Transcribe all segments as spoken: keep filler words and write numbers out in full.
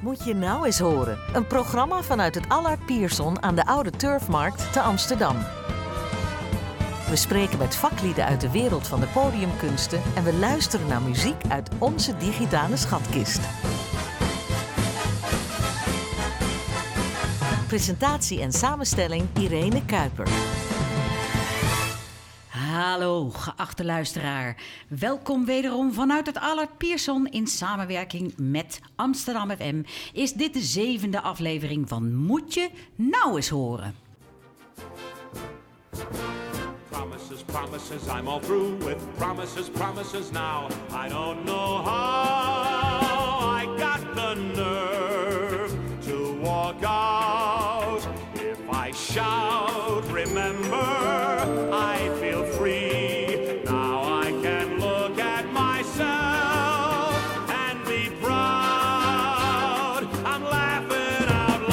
Moet je nou eens horen. Een programma vanuit het Allard Pierson aan de Oude Turfmarkt te Amsterdam. We spreken met vaklieden uit de wereld van de podiumkunsten en we luisteren naar muziek uit onze digitale schatkist. Presentatie en samenstelling Irene Kuiper. Hallo, geachte luisteraar. Welkom wederom vanuit het Allard Pierson in samenwerking met Amsterdam F M. Is dit de zevende aflevering van Moet je nou eens horen. Promises, promises, I'm all through with promises, promises now. I don't know how I got the nerve to walk out. If I shout, remember, I feel free. Now I can look at myself and be proud. I'm laughing out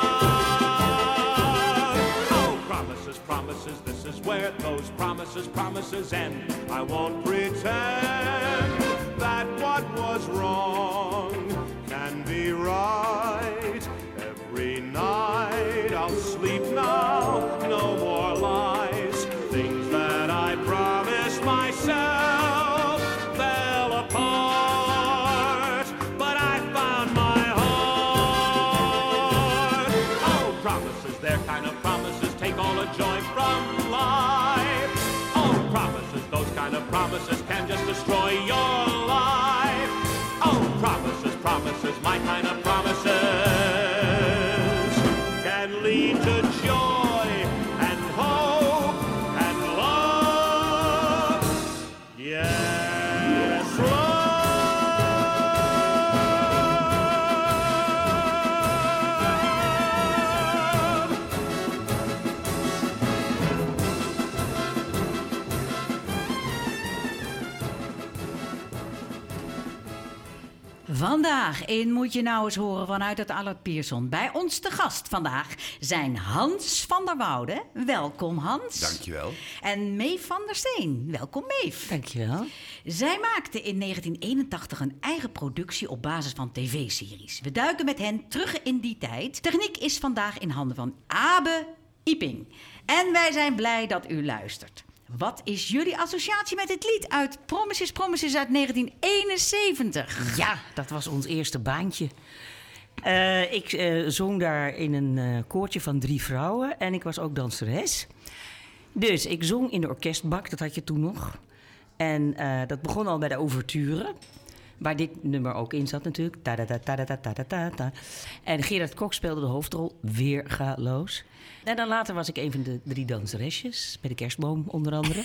loud. Oh, promises, promises, this is where those promises, promises end. I won't pretend that what was wrong can be right. Every night I'll sleep now, no more lies. Things that I promised myself fell apart, but I found my heart. Oh, promises, they're kind of promises, take all the joy from life. Oh, promises, those kind of promises can just destroy your life. Oh, promises, promises, my kind of promises can lead to joy and hope and love. Yes, love. Vandaag in Moet je nou eens horen vanuit het Allard Pierson. Bij ons te gast vandaag zijn Hans van der Woude. Welkom Hans. Dankjewel. En Meef van der Steen. Welkom Meef. Dankjewel. Zij maakten in negentien eenentachtig een eigen productie op basis van tv-series. We duiken met hen terug in die tijd. Techniek is vandaag in handen van Abe Iping. En wij zijn blij dat u luistert. Wat is jullie associatie met dit lied uit Promises, Promises uit negentien eenenzeventig? Ja, dat was ons eerste baantje. Uh, ik uh, zong daar in een uh, koortje van drie vrouwen en ik was ook danseres. Dus ik zong in de orkestbak, dat had je toen nog. En uh, dat begon al bij de ouverture, waar dit nummer ook in zat natuurlijk. Ta-da-da-ta-da-ta-ta-ta-ta. En Gerard Kok speelde de hoofdrol, weergaloos. En dan later was ik een van de drie danseresjes, bij de kerstboom onder andere.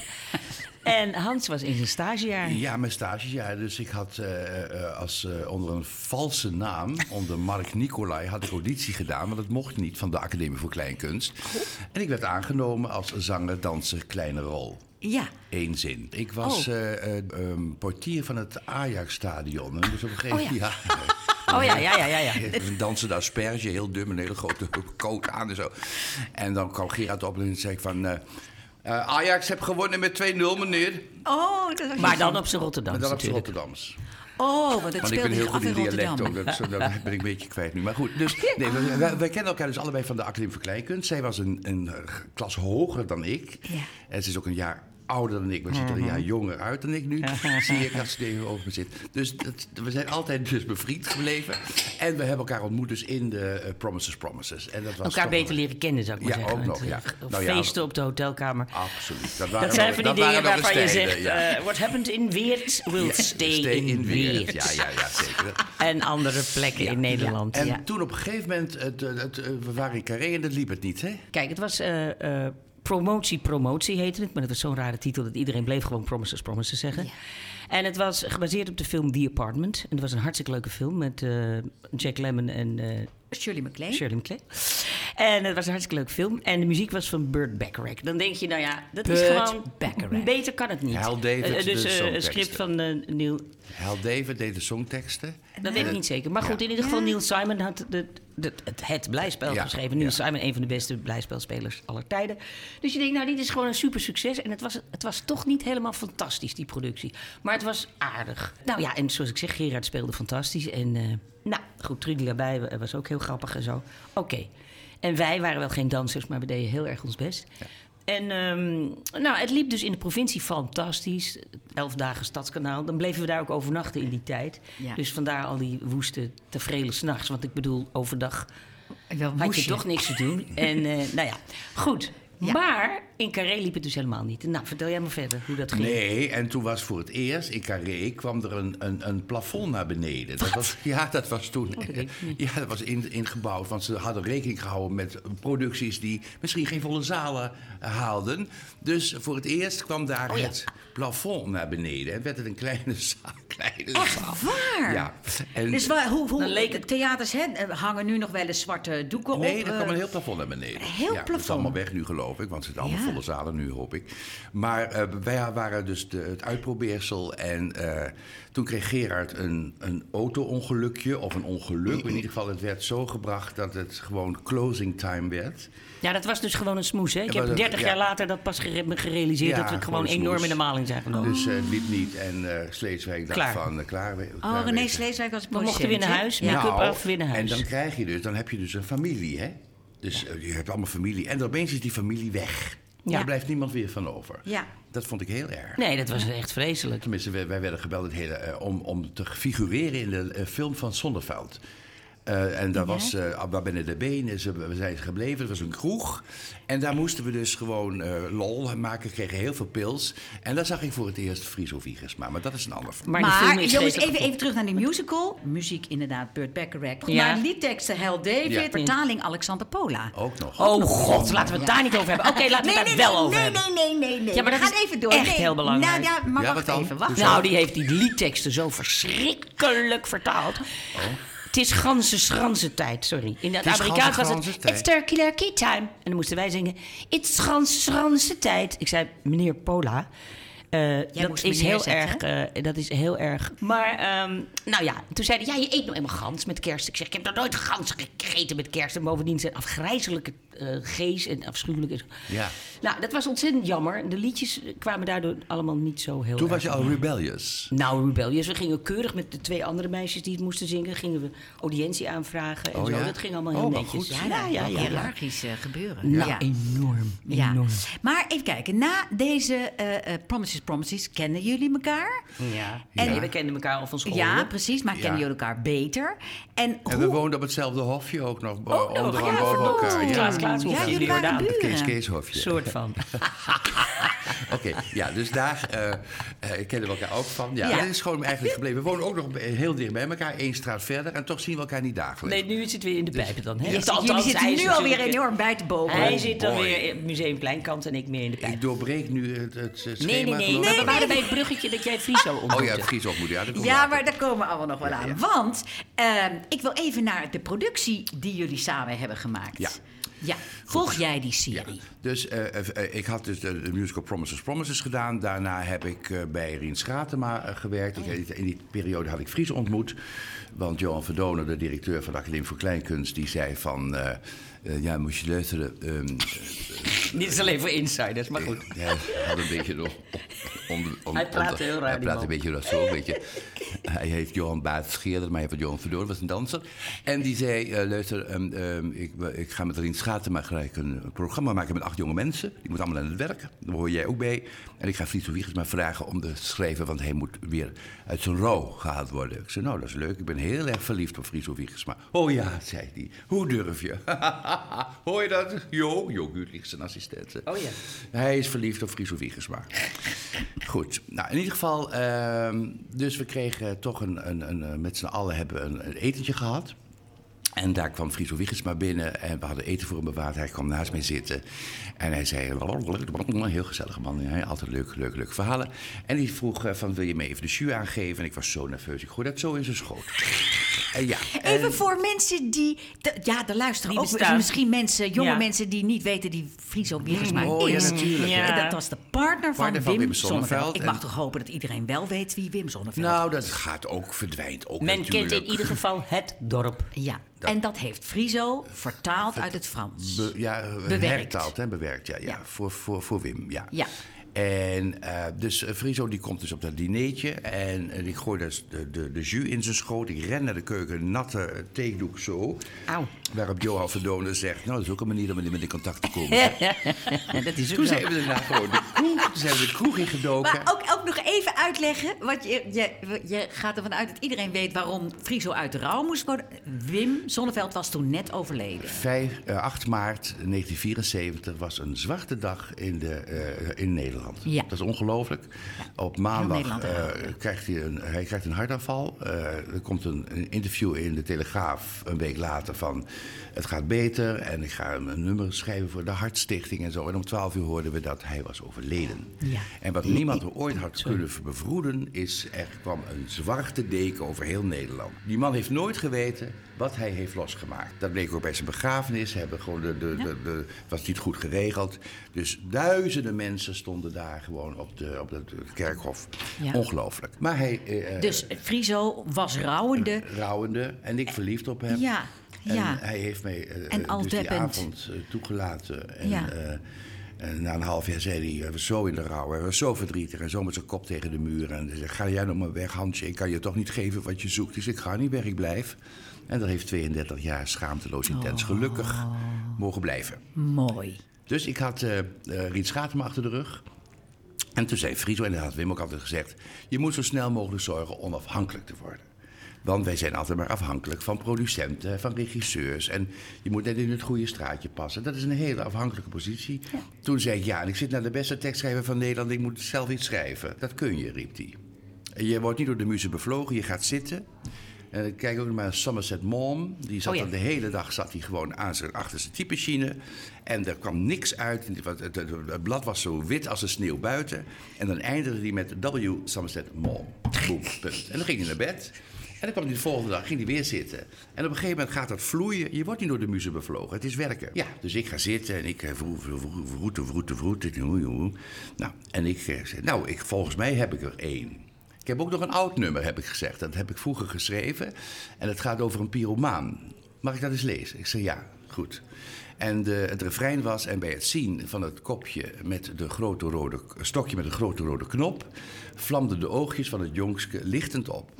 En Hans was in zijn stagejaar. Ja, mijn stagejaar. Dus ik had uh, uh, als, uh, onder een valse naam, onder Mark Nicolai, had ik auditie gedaan. Maar dat mocht niet van de Academie voor Kleinkunst. En ik werd aangenomen als zanger, danser, kleine rol. Ja. Eén zin. Ik was Oh. uh, uh, um, portier van het Ajax-stadion. En dus op een gegeven moment... Oh ja. ja. Oh ja, ja, ja, ja. ja. Een dansende asperge, heel dun, een hele grote coat aan en zo. En dan kwam Gerard op en zei ik van... Uh, uh, Ajax heb gewonnen met twee nul, meneer. Oh, dat was Maar dan op zijn Rotterdams Maar dan op zijn natuurlijk. Rotterdams. Oh, want het Want ik speelde ben heel zich af goed in in dialect Rotterdam. ook. Dat, dat ben ik een beetje kwijt nu. Maar goed, dus, nee, wij, wij, wij kennen elkaar dus allebei van de Academie voor Kleinkunst. Zij was een, een klas hoger dan ik. Ja. En ze is ook een jaar ouder dan ik, maar ziet er een jaar jonger uit dan ik nu. Zie ik als ze tegenover me zit. Dus dat, we zijn altijd dus bevriend gebleven. En we hebben elkaar ontmoet dus in de uh, Promises, Promises. En dat was Elkaar toch beter wel- leren kennen, zou ik maar Ja, zeggen. ook nog, Het, ja. uh, Nou ja, feesten op de hotelkamer. Absoluut. Dat, waren Dat zijn nog- van die dat dingen waren nog waarvan je eens zegt... tijden, ja. uh, what happened in Weert will Ja, stay, stay in Weert. Ja, ja, ja, zeker. En andere plekken Ja, in Nederland. En Ja. toen op een gegeven moment, het, het, het, we waren in Carré en dat liep het niet, hè? Kijk, het was uh, uh, promotie, promotie heette het. Maar dat was zo'n rare titel dat iedereen bleef gewoon Promises, Promises zeggen. Ja. En het was gebaseerd op de film The Apartment. En het was een hartstikke leuke film met uh, Jack Lemmon en uh, Shirley MacLaine. Shirley MacLaine. En het was een hartstikke leuke film. En de muziek was van Burt Bacharach. Dan denk je, nou ja, dat is Burt gewoon... Bacharach. Beter kan het niet. Hal David, Uh, de dus uh, een songteksten. script van uh, Neil... Hal David deed de songteksten. Dat weet ik niet zeker. Maar goed, Ja. in ieder geval Ja. Neil Simon had de, het, het, het blijspel Ja, geschreven. Nu ja. is Simon een van de beste blijspelspelers aller tijden. Dus je denkt, nou, dit is gewoon een super succes. En het was, het was toch niet helemaal fantastisch, die productie. Maar het was aardig. Nou ja, en zoals ik zeg, Gerard speelde fantastisch. En uh, nou, goed, Trudy erbij was ook heel grappig en zo. Oké. Okay. En wij waren wel geen dansers, maar we deden heel erg ons best. Ja. En um, nou, het liep dus in de provincie fantastisch. Elf dagen Stadskanaal. Dan bleven we daar ook overnachten in die tijd. Ja. Dus vandaar al die woeste tevreden 's nachts. Want ik bedoel, overdag wel had je toch niks te doen. En uh, nou ja, goed. Ja. Maar in Carré liep het dus helemaal niet. Nou, vertel jij maar verder hoe dat ging. Nee, en toen was voor het eerst in Carré kwam er een, een, een plafond naar beneden. Dat was, ja, dat was toen. Okay. Ja, dat was in, ingebouwd. Want ze hadden rekening gehouden met producties die misschien geen volle zalen haalden. Dus voor het eerst kwam daar oh, ja. het plafond naar beneden. En werd het een kleine zaal. Kleine Echt zaal. waar? Ja. En dus waar, hoe, hoe leek het... theaters hè, hangen nu nog wel eens zwarte doeken nee, op? Nee, er kwam een heel plafond naar beneden. Een heel ja, plafond? Dat is allemaal weg nu, geloof ik. Want het zitten allemaal ja. volle zalen nu, hoop ik. Maar uh, wij waren dus de, het uitprobeersel. En uh, toen kreeg Gerard een, een auto-ongelukje. Of een ongeluk. In ieder geval, het werd zo gebracht dat het gewoon closing time werd. Ja, dat was dus gewoon een smoes, hè? Ik heb dertig ja. jaar later dat pas gere- gerealiseerd... Ja, dat we het gewoon, gewoon enorm in de maling zijn genomen. Dus het uh, liep niet. En uh, Sleeswijk dacht klaar. van... Uh, klaar, klaar oh, René Sleeswijk was we mochten weer naar huis. Ja. Make-up Nou, af, weer naar huis. En dan krijg je dus... Dan heb je dus een familie, hè? Dus uh, je hebt allemaal familie. En dan opeens is die familie weg. Ja. Daar blijft niemand weer van over. Ja. Dat vond ik heel erg. Nee, dat was echt vreselijk. Tenminste, wij, wij werden gebeld het hele, uh, om, om te figureren in de uh, film van Zonneveld. Uh, en daar ja. was uh, Abba Benne de Been, we zijn gebleven. Het was een kroeg. En daar moesten we dus gewoon uh, lol maken. We kregen heel veel pils. En daar zag ik voor het eerst Friso Wiegersma. Maar dat is een ander verhaal. Maar, maar jongens, even, even terug naar die musical. Muziek inderdaad, Burt Bacharach. Ja. Maar liedteksten Hal David. Ja. Vertaling Alexander Pola. Ook nog. Oh god, laten we het daar niet over hebben. Oké, okay, laten we het nee, daar nee, wel over nee, hebben. Nee, nee, nee, nee. Ja, maar we dat gaan is even door. echt nee. heel belangrijk. Nou, ja, maar ja, wacht dan? even, wacht. Nou, die heeft die liedteksten zo verschrikkelijk vertaald. Oh. Het is ganse schranse tijd, sorry. In het Amerikaans was het... Tijd. It's turkey turkey time. En dan moesten wij zingen... It's ganse schranse tijd. Ik zei, meneer Pola... Uh, dat is heel zetten, erg, uh, dat is heel erg. Maar, um, nou ja, toen zei hij, ja, je eet nou eenmaal gans met kerst. Ik zeg, ik heb nog nooit gans gegeten met kerst. En bovendien zijn afgrijzelijke uh, gees en afschuwelijke... Ja. Nou, dat was ontzettend jammer. De liedjes kwamen daardoor allemaal niet zo heel Toen erg was je al rebellious. Nou, rebellious. We gingen keurig met de twee andere meisjes die het moesten zingen. Gingen we audiëntie aanvragen en oh, zo. Ja? Dat ging allemaal heel oh, netjes. Goed. Ja, ja, ja, ja, ja. Hiërarchisch uh, gebeuren. Nou, ja. enorm, ja. enorm. Maar even kijken. Na deze uh, uh, Promises, Promises, kennen jullie elkaar? Ja. En, nee, we kenden elkaar al van school. Ja, precies. Maar ja. kennen jullie elkaar beter? En, en hoe... we woonden op hetzelfde hofje ook nog. Oh, onder ja, boven elkaar. Ja, Klaas, Klaas, ja, jullie waren buren. Het Kees Kees hofje. Soort van. Oké, okay, ja, dus daar uh, uh, kennen we elkaar ook van. Ja, ja. Dat is gewoon eigenlijk gebleven. We wonen ook nog heel dicht bij elkaar, één straat verder. En toch zien we elkaar niet dagelijks. Nee, nu is het weer in de dus, pijpen dan. Hè? Yes, jullie zitten nu alweer enorm bij te boven. Hij zit dan weer in het Museumpleinkant en ik meer in de pijp. Ik doorbreek nu het, het schema. Nee, nee, nee. nee, we waren bij het bruggetje dat jij Friso ontmoette. Oh ja, Friso ontmoette. Ja, ja later. Maar daar komen we allemaal nog wel aan. Ja, ja. Want uh, ik wil even naar de productie die jullie samen hebben gemaakt. Ja. Ja, volg jij die serie? Ja. Dus uh, uh, ik had dus de, de musical Promises, Promises gedaan. Daarna heb ik uh, bij Rien Schatema uh, gewerkt. Oh. Ik, in die periode had ik Friso ontmoet. Want Johan Verdonen, de directeur van de Academie voor Kleinkunst... die zei van... Uh, uh, ja, moest je luisteren... Um, uh, Niet is alleen voor insiders, maar goed. Hij had een beetje... Om, om, om, hij praat heel raar, Hij praat een beetje zo, weet je. Hij heet Johan Baat Scheerder, maar hij heeft Johan Verdonen, was een danser. En die zei, uh, luister, um, um, ik, ik ga met Rien Schatema gelijk een programma maken met acht jonge mensen. Die moeten allemaal aan het werk. Daar hoor jij ook bij. En ik ga Friso Wiegersma vragen om te schrijven, want hij moet weer uit zijn rouw gehaald worden. Ik zei, nou, dat is leuk. Ik ben heel erg verliefd op Friso Wiegersma. Oh ja, zei hij. Hoe durf je? Hoor je dat? Jo, Jo Guurlich, zijn assistent. Oh ja. Hij is verliefd op Friso Wiegersma. Goed. Nou, in ieder geval, uh, dus we kregen toch een, een, een met z'n allen hebben een, een etentje gehad. En daar kwam Friso Wiegersma binnen en we hadden eten voor hem bewaard. Hij kwam naast mij zitten en hij zei, een heel gezellige man, hè? Altijd leuk, leuk, leuk verhalen. En die vroeg van, wil je me even de jus aangeven? En ik was zo nerveus, ik gooi dat zo in zijn schoot. En ja, even en... voor mensen die, de, ja, er luisteren die ook bestaan. misschien mensen, jonge ja. mensen die niet weten die Friso Wiegersma Oh, ja, is. natuurlijk, ja. En dat was de partner van, Partner van Wim, Wim Sonneveld. Sonneveld. Ik mag En- toch hopen dat iedereen wel weet wie Wim Sonneveld Nou, is. dat gaat ook, verdwijnt ook Men natuurlijk. kent in ieder geval het dorp. Ja, en dat heeft Friso vertaald uit het Frans. Be, ja, eh, Bewerkt. hertaald, hè, bewerkt, ja. ja, Ja. Voor, voor, voor Wim, ja. Ja. En uh, dus uh, Friso die komt dus op dat dineetje en uh, ik gooi dus de, de, de jus in zijn schoot. Ik ren naar de keuken, natte uh, theedoek zo. Auw. Waarop Johan Verdone zegt, nou dat is ook een manier om met in contact te komen. Dat is ook Toen zo. zijn we daarna gewoon de kroeg, toen zijn we de kroeg ingedoken. Maar ook, ook nog even uitleggen, want je, je, je gaat ervan uit dat iedereen weet waarom Friso uit de rouw moest worden. Wim Sonneveld was toen net overleden. Vijf, uh, acht maart negentien vierenzeventig was een zwarte dag in, de, uh, in Nederland. Ja. Dat is ongelooflijk. Op maandag Nederland uh, eraan. krijgt hij een, hij krijgt een hartaanval. Uh, er komt een, een interview in de Telegraaf een week later van... het gaat beter en ik ga hem een nummer schrijven voor de Hartstichting en zo. En om twaalf uur hoorden we dat hij was overleden. Ja. En wat niemand er ooit had kunnen bevroeden is... er kwam een zwarte deken over heel Nederland. Die man heeft nooit geweten wat hij heeft losgemaakt. Dat bleek ook bij zijn begrafenis. Hebben gewoon de, de, de, de, was niet goed geregeld. Dus duizenden mensen stonden daar gewoon op, de, op het kerkhof. Ja. Ongelooflijk. Maar hij... Uh, Dus Friso was rouwende. rouwende en ik verliefd op hem. Ja, En ja. hij heeft mij uh, En al dus die deppend. avond uh, toegelaten. En, Ja. uh, en na een half jaar zei hij, hij was zo in de rouw, hij was zo verdrietig... en zo met zijn kop tegen de muur. En hij zei, ga jij nou maar weg, Hansje, ik kan je toch niet geven wat je zoekt. Dus ik ga niet weg, ik blijf. En dat heeft tweeëndertig jaar schaamteloos intens gelukkig mogen blijven. Mooi. Dus ik had uh, uh, Riet Schatema achter de rug. En toen zei Friso, en dat had Wim ook altijd gezegd... je moet zo snel mogelijk zorgen onafhankelijk te worden. Want wij zijn altijd maar afhankelijk van producenten, van regisseurs. En je moet net in het goede straatje passen. Dat is een hele afhankelijke positie. Ja. Toen zei ik, ja, en ik zit naar de beste tekstschrijver van Nederland... ik moet zelf iets schrijven. Dat kun je, riep hij. Je wordt niet door de muze bevlogen, je gaat zitten... En ik kijk ook naar Somerset Maugham. Die zat Oh ja. dan de hele dag zat hij gewoon aan zijn, achter zijn typemachine. En er kwam niks uit. Het, het, het, het blad was zo wit als de sneeuw buiten. En dan eindigde hij met W. Somerset Maugham. Boom, punt. En dan ging hij naar bed. En dan kwam hij de volgende dag, ging hij weer zitten. En op een gegeven moment gaat dat vloeien. Je wordt niet door de muze bevlogen. Het is werken. Ja, dus ik ga zitten en ik vroeten, vroeten, vroeten. Nou, en ik zei, nou, ik, volgens mij heb ik er één. Ik heb ook nog een oud nummer, heb ik gezegd. Dat heb ik vroeger geschreven. En het gaat over een pyromaan. Mag ik dat eens lezen? Ik zei ja, goed. En de, het refrein was... en bij het zien van het kopje met de grote rode... stokje met een grote rode knop... vlamden de oogjes van het jongske lichtend op.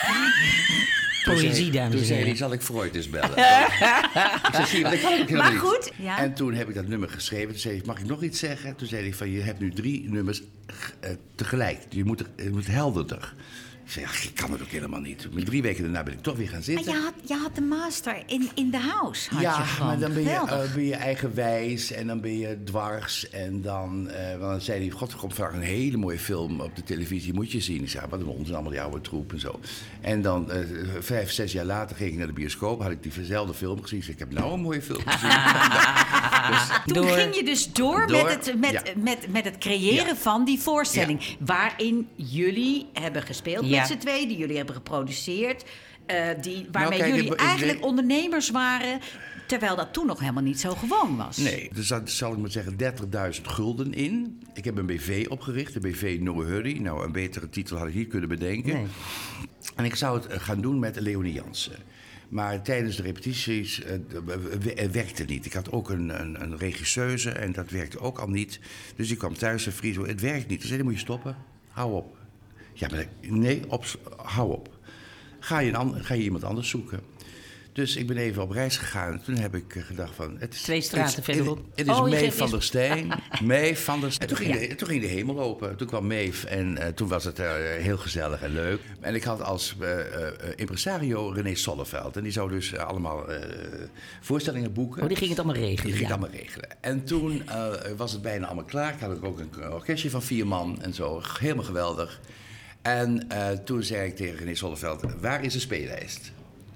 Poëzie, dames Toen en zei hij, heren. zal ik Freud eens bellen? Ik zei, zie je, dat kan ik helemaal Maar niet. goed, ja. En toen heb ik dat nummer geschreven. Toen zei hij, mag ik nog iets zeggen? Toen zei hij van, je hebt nu drie nummers uh, tegelijk. Je moet, er, je moet helderder. Ik zei, ja, ik kan het ook helemaal niet. Met drie weken daarna ben ik toch weer gaan Maar zitten. je had, je had de master in, in de house. Had Ja, je gewoon. maar dan ben je, Geweldig. uh, ben je eigenwijs en dan ben je dwars. En dan, uh, want dan zei hij, god, er komt vandaag een hele mooie film op de televisie, moet je zien. Ik zei, wat een onzin, allemaal die oude troep en zo. En dan, uh, vijf, zes jaar later ging ik naar de bioscoop, had ik diezelfde film gezien. Ik zei, ik heb nou een mooie film gezien. dus, Toen Door. ging je dus door, Door, met, het, met, ja. met, met het creëren Ja. van die voorstelling. Ja. Waarin jullie hebben gespeeld Ja. met z'n twee, die jullie hebben geproduceerd. uh, die, waarmee kijk, jullie ik- ik eigenlijk weet- ondernemers waren. Terwijl dat toen nog helemaal niet zo gewoon was. Nee, er zat, zal ik maar zeggen, dertigduizend gulden in. Ik heb een B V opgericht, de B V No Hurry. Nou, een betere titel had ik niet kunnen bedenken. Nee. En ik zou het eh, gaan doen met Leonie Jansen. Maar tijdens de repetities uh, het werkte niet. Ik had ook een, een, een regisseuse en dat werkte ook al niet. Dus ik kwam thuis en Friso, het werkt niet. Toen zei hij, moet je stoppen? Hou op. Ja, maar ik- nee, op, hou op. Ga je, een an- ga je iemand anders zoeken? Dus ik ben even op reis gegaan. Toen heb ik eh, gedacht van... Het is, Twee straten het is- verderop. Het, het is Oh, je Meef geeft van eerst- der Steen. Meef van der Steen. Toen ging, Ja. de, toen ging de hemel open. Toen kwam Meef en uh, toen was het uh, heel gezellig en leuk. En ik had als uh, uh, impresario René Solleveld. En die zou dus uh, allemaal uh, voorstellingen boeken. Oh, die ging het allemaal regelen. Die ging ja. het allemaal regelen. En toen uh, was het bijna allemaal klaar. Ik had ook een orkestje van vier man en zo. Helemaal geweldig. En uh, toen zei ik tegen René Solleveld, waar is de speellijst?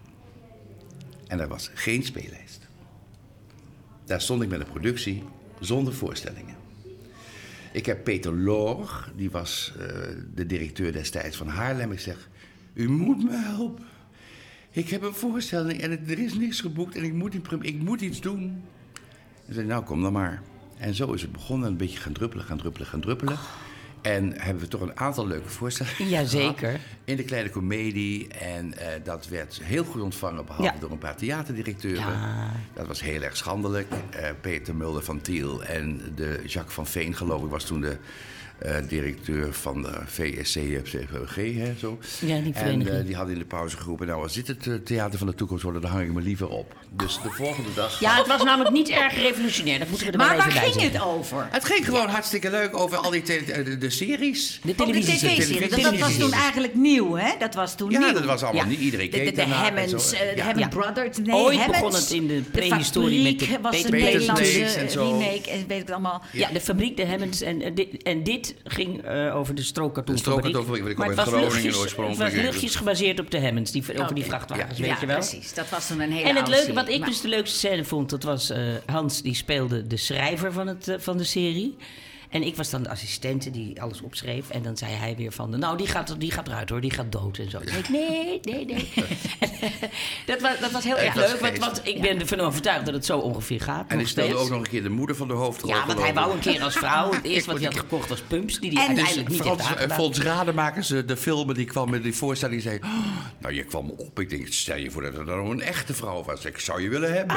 En er was geen speellijst. Daar stond ik met een productie zonder voorstellingen. Ik heb Peter Loor, die was uh, de directeur destijds van Haarlem. Ik zeg, u moet me helpen. Ik heb een voorstelling en het, er is niks geboekt en ik moet, in, ik moet iets doen. Hij zei, nou kom dan maar. En zo is het begonnen, een beetje gaan druppelen, gaan druppelen, gaan druppelen. En hebben we toch een aantal leuke voorstellingen Jazeker. gehad in de Kleine Comedie. En uh, dat werd heel goed ontvangen, behalve Ja. door een paar theaterdirecteuren. Ja. Dat was heel erg schandelijk. Uh, Peter Mulder van Tiel en de Jacques van Veen, geloof ik, was toen de uh, directeur van de V S C P G. Hè, zo. Ja, die en vereniging. uh, die hadden in de pauze geroepen, nou, als dit het uh, theater van de toekomst wordt, dan hang ik me liever op. Dus de volgende dag... Ja, het was namelijk niet erg revolutionair. Dat moeten we er Maar maar waar even bij ging zeggen. het over? Het ging gewoon hartstikke leuk over al die te- de, de series. De Ook de televisieserie. tv-serie, dat, dat was toen eigenlijk nieuw, hè? Dat was toen Ja, nieuw. dat was allemaal Ja. niet. Iedereen De, keek de, de daarnaar en Hammonds, zo. eh, de Ja. Hammond Ja. Brothers. Nee, Ooit Hammonds, begon het in de de prehistorie met de Fabriek was een Peter Nederlandse Snakes en zo. remake en weet ik het allemaal. Ja, de fabriek, de Hammonds en, en, dit, en dit ging uh, over de De strookkartonfabriek. strookkartonfabriek, ik kom Maar uit het was Groningen luchtjes, oorspronkelijk. Het was luchtjes gebaseerd op de Hammonds, die, over die Oké. vrachtwagens, Ja, weet Ja, je wel. precies. Dat was toen een hele En het oude leuke, serie. wat ik Maar- dus de leukste scène vond, dat was uh, Hans, die speelde de schrijver van, het, uh, van de serie. En ik was dan de assistente die alles opschreef. En dan zei hij weer van, nou, die gaat, die gaat eruit hoor, die gaat dood en zo. Ik zei, nee, nee, nee. dat, was, dat was heel Het erg was leuk, want, geestig. want ik ben ervan overtuigd dat het zo ongeveer gaat. En nog ik speelde steeds. ook nog een keer de moeder van de hoofdrol. Ja, want hij geloof wou ik. een keer als vrouw. Het eerste wat hij had gekocht was Pumps, die hij En uiteindelijk niet heeft Frans, eh, aangedaan. Fons Rademakers, eh, de filmer, die kwam met die voorstelling die zei... "Oh, nou, je kwam op. Ik denk, stel je voor dat er dan een echte vrouw was. Ik zou je willen hebben.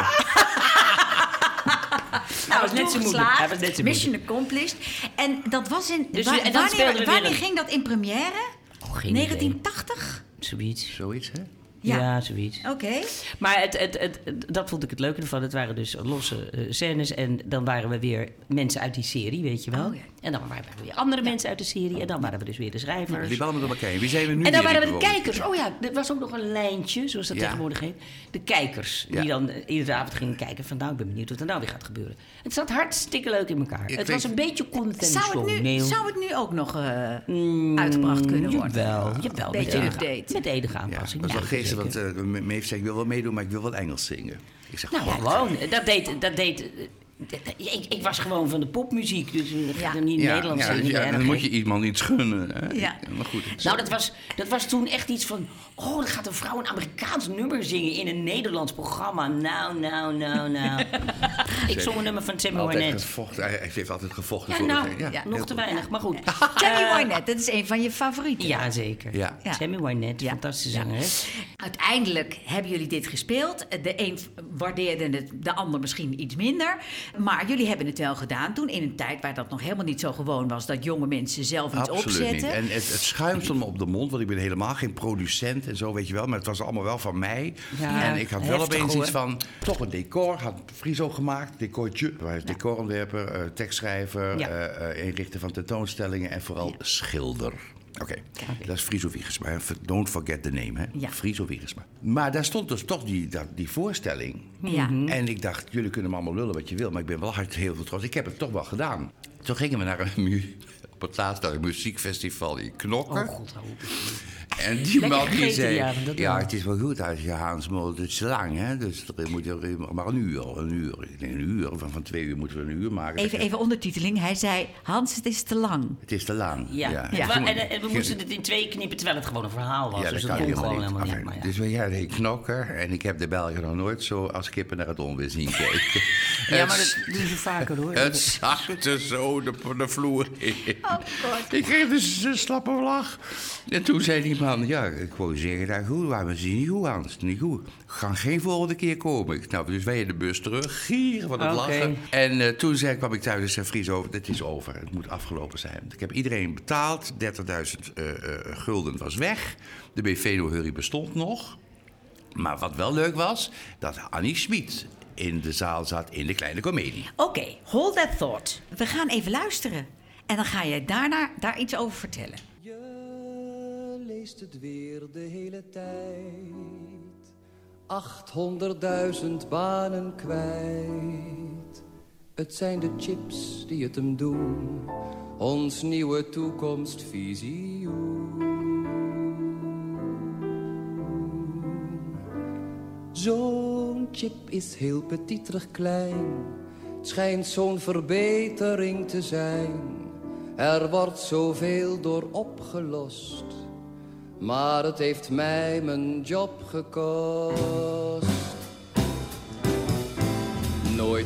Hij was net zo moeilijk. toegeslaagd, Hij was net zo Mission moeilijk. accomplished. En dat was in... Dus wa- we- en dan speelden wanneer we weer wanneer een- ging dat in première? Oh, geen idee. negentien tachtig? Zoiets. Zoiets, hè? Ja. Ja, zoiets. Oké. Maar het, het, het, het- dat vond ik het leuke ervan. Het waren dus losse eh, scènes. En dan waren we weer mensen uit die serie, weet je wel. Oh, ja. En dan waren we weer andere mensen uit de serie. En dan waren we dus weer de schrijvers. Die ballen met elkaar heen. Wie zijn we nu En dan weer waren we in de bewoond? kijkers. Oh ja, er was ook nog een lijntje, zoals dat Ja. tegenwoordig heet. De kijkers, Ja. die dan eh, iedere avond gingen kijken van... nou, ik ben benieuwd wat er nou weer gaat gebeuren. Het zat hartstikke leuk in elkaar. Ik het weet- was een beetje Zou het, nu, conventioneel. zou het nu ook nog eh, Mm, uitgebracht kunnen worden? Jawel, jawel. Beetje met enige- update. Met enige Ja, aanpassing. dat is wel Ja, geestig, zeker. want uh, me heeft gezegd, ik wil wel meedoen, maar ik wil wel Engels zingen. Ik zeg, Nou, "God." gewoon. Dat deed... Dat deed eh, dat- ik, ik was gewoon van de popmuziek, dus ik Ja. ga er niet Ja, Nederlands ja, zingen. ja, erg dan gek. moet je iemand iets gunnen. Hè? Ja. Maar goed. Nou, dat was, dat was toen echt iets van... Oh, er gaat een vrouw een Amerikaans nummer zingen in een Nederlands programma. Nou, nou, nou, nou. Ik zong een nummer van Sammy altijd Wynette. gevochten. Hij hij heeft altijd gevochten Ja, voor nou, de... ja. nog te weinig, maar goed. Tammy Eh, Wynette, dat is een van je favorieten. Ja, zeker. Ja. Ja. Sammy Wynette, Ja. fantastische Ja. zangeres. Uiteindelijk hebben jullie dit gespeeld. De een waardeerde het, de ander misschien iets minder. Maar jullie hebben het wel gedaan toen in een tijd waar dat nog helemaal niet zo gewoon was... dat jonge mensen zelf iets Absoluut opzetten. niet. En het, het schuim stond me op de mond, want ik ben helemaal geen producent en zo, weet je wel. Maar het was allemaal wel van mij. Ja, en ik had wel heftig, opeens hoor. iets van, toch een decor, had Friso gemaakt, decortje. Hij is decorontwerper, uh, tekstschrijver, Ja. uh, uh, inrichter van tentoonstellingen en vooral schilder. Oké, dat is Friso Wiegersma. hè. Don't forget the name, hè? Ja. Friso Wiegersma. Maar daar stond dus toch die, dat, die voorstelling. Ja. En ik dacht, jullie kunnen me allemaal lullen wat je wil, maar ik ben wel hard heel veel trots. Ik heb het toch wel gedaan. Toen gingen we naar een, mu- op het laatste een muziekfestival in Knokken. Oh, god, hou op. En die Lekker man die gegeten zei, die avond, dat ja, wel. het is wel goed als je Hans, maar het is lang, hè. Dus er moet je maar een uur, een uur. Ik denk, een uur, van, van twee uur moeten we een uur maken. Even, even ondertiteling. Hij zei, Hans, het is te lang. Het is te lang. Ja. ja. Het wa- Toen- en, en we moesten het in twee knippen, terwijl het gewoon een verhaal was. Ja, dus dat dat kan kon gewoon helemaal helemaal niet. niet. Maar ja. Dus we ja, nee, knokker. En ik heb de Belgen nog nooit zo als kippen naar het onweer zien kijken. Ja, maar dat doen ze vaker hoor. Het zakte zo de, de vloer in. Oh, god. Ik kreeg dus een slappe lach. En toen zei die man, ja, ik wou zeggen dat goed, maar we zien niet goed, Hans, niet goed. Gaan geen volgende keer komen. Nou, dus wij in de bus terug, gieren van het Oké. lachen. En uh, toen zei, kwam ik thuis en zei, Friso, dit is over, het moet afgelopen zijn. Ik heb iedereen betaald, dertigduizend uh, uh, gulden was weg. De B V-no-hurry bestond nog. Maar wat wel leuk was, dat Annie Schmid in de zaal zat in de Kleine Comedie. Oké, hold that thought. We gaan even luisteren. En dan ga jij daarna daar iets over vertellen. Je leest het weer de hele tijd. Achthonderdduizend banen kwijt. Het zijn de chips die het hem doen. Ons nieuwe toekomstvisioen. Zo'n chip is heel petiterig klein. Het schijnt zo'n verbetering te zijn. Er wordt zoveel door opgelost. Maar het heeft mij mijn job gekost. Nooit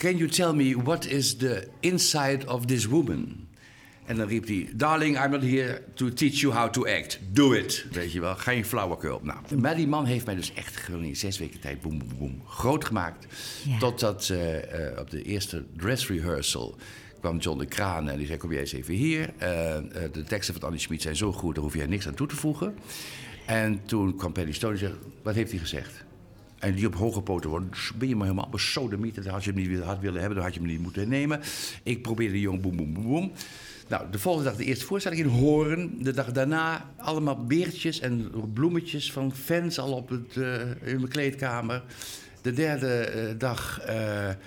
can you tell me what is the inside of this woman? En dan riep hij, darling, I'm not here to teach you how to act. Do it. Weet je wel, geen flauwekul. Nou, maar die man heeft mij dus echt gewoon in zes weken tijd boem, boem, boem, groot gemaakt. Ja. Totdat uh, uh, op de eerste dress rehearsal kwam John de Kraan en die zei, kom jij eens even hier. Uh, uh, de teksten van Annie Schmid zijn zo goed, daar hoef jij niks aan toe te voegen. En toen kwam Paddy Stone en zei, wat heeft hij gezegd? En die op hoge poten worden, ben je maar helemaal besodemieterd. Had je hem niet had willen hebben, dan had je hem niet moeten nemen. Ik probeerde die jongen boem, boem, boem, boem. Nou, de volgende dag de eerste voorstelling in Hoorn. De dag daarna allemaal beertjes en bloemetjes van fans al op het, uh, in mijn kleedkamer. De derde uh, dag uh,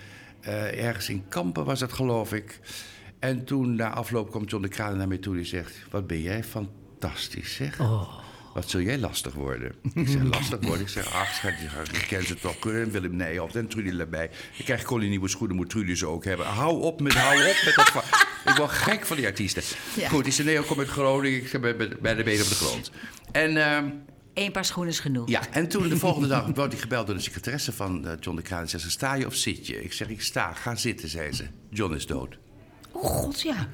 uh, ergens in Kampen was het, geloof ik. En toen na afloop kwam John de Kraan naar mij toe en zegt, wat ben jij fantastisch, zeg. Oh. Wat zul jij lastig worden? Ik zeg, lastig worden? Ik zeg, ach, schat, ik ken ze toch. Willem Nijhoff en Trudy erbij. Ik krijg Connie nieuwe schoenen, moet Trudy ze ook hebben. Hou op met, hou op met dat... Ik word gek van die artiesten. Ja. Goed, ik zei, nee, ik kom uit Groningen. Ik zeg, bij, bij de benen op de grond. En... Uh, Eén paar schoenen is genoeg. Ja, en toen de volgende dag werd ik gebeld door de secretaresse van uh, John de Kraan. En zei ze, sta je of zit je? Ik zeg, ik sta, ga zitten, zei ze. John is dood. Oh, god, ja.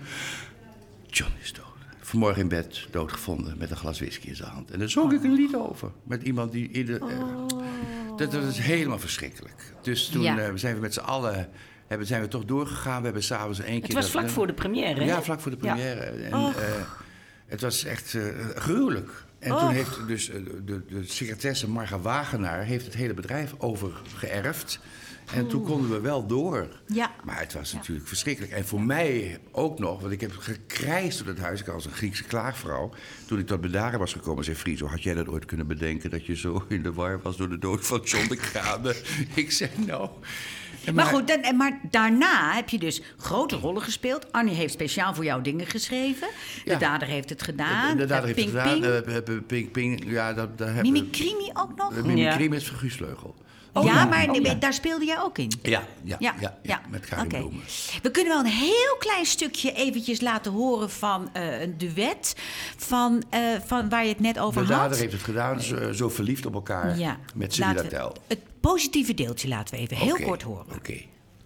John is dood. Vanmorgen in bed doodgevonden met een glas whisky in zijn hand. En daar zong ik een lied over. Met iemand die... In de, uh, oh. dat, dat is helemaal verschrikkelijk. Dus toen ja. uh, zijn we met z'n allen... Hebben, zijn we toch doorgegaan. We hebben s'avonds één keer... Het was dat, vlak uh, voor de première, hè? Ja, vlak voor de première. Ja. En, uh, het was echt uh, gruwelijk. En oh. toen heeft dus uh, de, de secretaresse Marga Wagenaar... heeft het hele bedrijf overgeërfd. En toen konden we wel door. Ja. Maar het was ja. natuurlijk verschrikkelijk. En voor mij ook nog, want ik heb gekrijsd door het huis. Ik als een Griekse klaagvrouw. Toen ik tot bedaren was gekomen, zei Friso... had jij dat ooit kunnen bedenken dat je zo in de war was... door de dood van John de Kraan? Ik zei nou... Maar, maar goed, dan, maar daarna heb je dus grote rollen gespeeld. Annie heeft speciaal voor jou dingen geschreven. De ja. dader heeft het gedaan. De, de dader uh, heeft Ping, het gedaan. Ping, uh, Ping, Ping. Ja, dat, dat Mimikrimi ook nog? Uh, Mimikrimi is van Guus Leugel. Oh, ja, maar oh, ja. daar speelde jij ook in? Ja, ja, ja, ja, ja. met Karin okay. Bloemen. We kunnen wel een heel klein stukje eventjes laten horen van uh, een duet... Van, uh, van waar je het net over de had. De dader heeft het gedaan, zo, zo verliefd op elkaar, ja. met Cindy Latel. Het positieve deeltje laten we even heel okay. kort horen. Oké. Okay.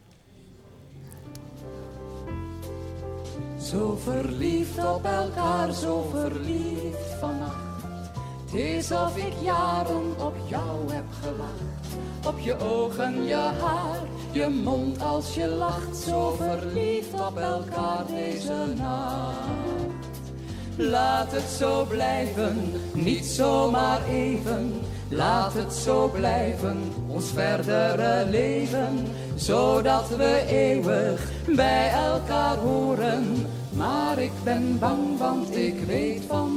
Zo verliefd op elkaar, zo verliefd vannacht. Het is of ik jaren op jou heb gewacht. Op je ogen, je haar, je mond als je lacht. Zo verliefd op elkaar deze nacht. Laat het zo blijven, niet zomaar even. Laat het zo blijven, ons verdere leven. Zodat we eeuwig bij elkaar horen. Maar ik ben bang, want ik weet van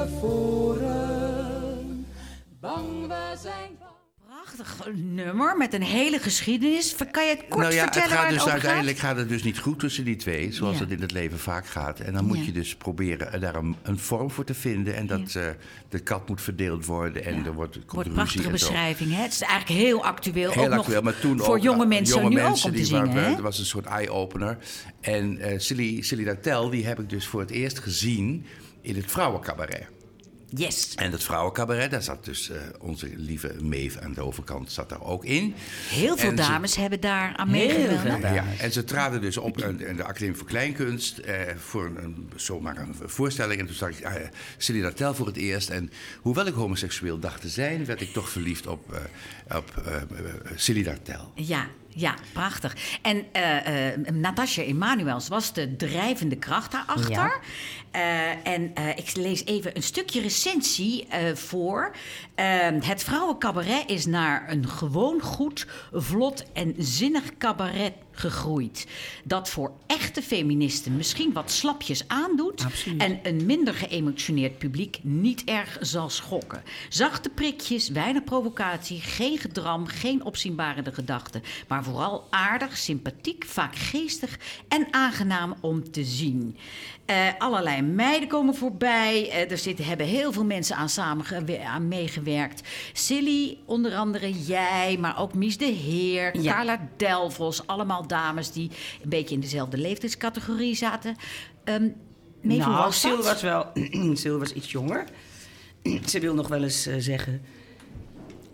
tevoren. Bang, we zijn bang. Prachtig nummer met een hele geschiedenis. Kan je het kort nou ja, vertellen het gaat waar dus het over uiteindelijk gaat? gaat het dus niet goed tussen die twee, zoals ja. het in het leven vaak gaat. En dan moet ja. je dus proberen daar een, een vorm voor te vinden. En dat ja. uh, de kat moet verdeeld worden en ja. er wordt, komt wordt ruzie prachtige en zo. beschrijving. Hè? Het is eigenlijk heel actueel. Heel ook actueel, nog maar toen voor ook, jonge mensen jonge nu mensen ook om te die zingen. waren, hè? dat was een soort eye-opener. En uh, Silly, Silly Latel, die heb ik dus voor het eerst gezien in het vrouwencabaret. Yes. En dat vrouwencabaret, daar zat dus uh, onze lieve Maeve aan de overkant zat daar ook in. Heel veel en dames ze, hebben daar aan meegedaan. Ja, en ze traden dus op in de Academie voor Kleinkunst uh, voor een, een, zomaar een voorstelling. En toen zag ik uh, Silly Latel voor het eerst. En hoewel ik homoseksueel dacht te zijn, werd ik toch verliefd op, uh, op uh, uh, Silly Latel. Ja. Ja, prachtig. En uh, uh, Natasja Emanuels was de drijvende kracht daarachter. Ja. Uh, en uh, ik lees even een stukje recensie uh, voor. Uh, het vrouwencabaret is naar een gewoon goed, vlot en zinnig cabaret gegroeid. Dat voor echte feministen misschien wat slapjes aandoet. Absoluut. En een minder geëmotioneerd publiek niet erg zal schokken. Zachte prikjes, weinig provocatie, geen gedram, geen opzienbarende gedachten. Maar vooral aardig, sympathiek, vaak geestig en aangenaam om te zien. Uh, allerlei meiden komen voorbij. Uh, er zitten, hebben heel veel mensen aan, samen aan meegewerkt. Silly, onder andere jij, maar ook Mies de Heer, ja. Carla Delvos. Allemaal dames die een beetje in dezelfde leeftijdscategorie zaten. Um, nee, nou, was Sil was wel Sil was iets jonger. Ze wil nog wel eens uh, zeggen...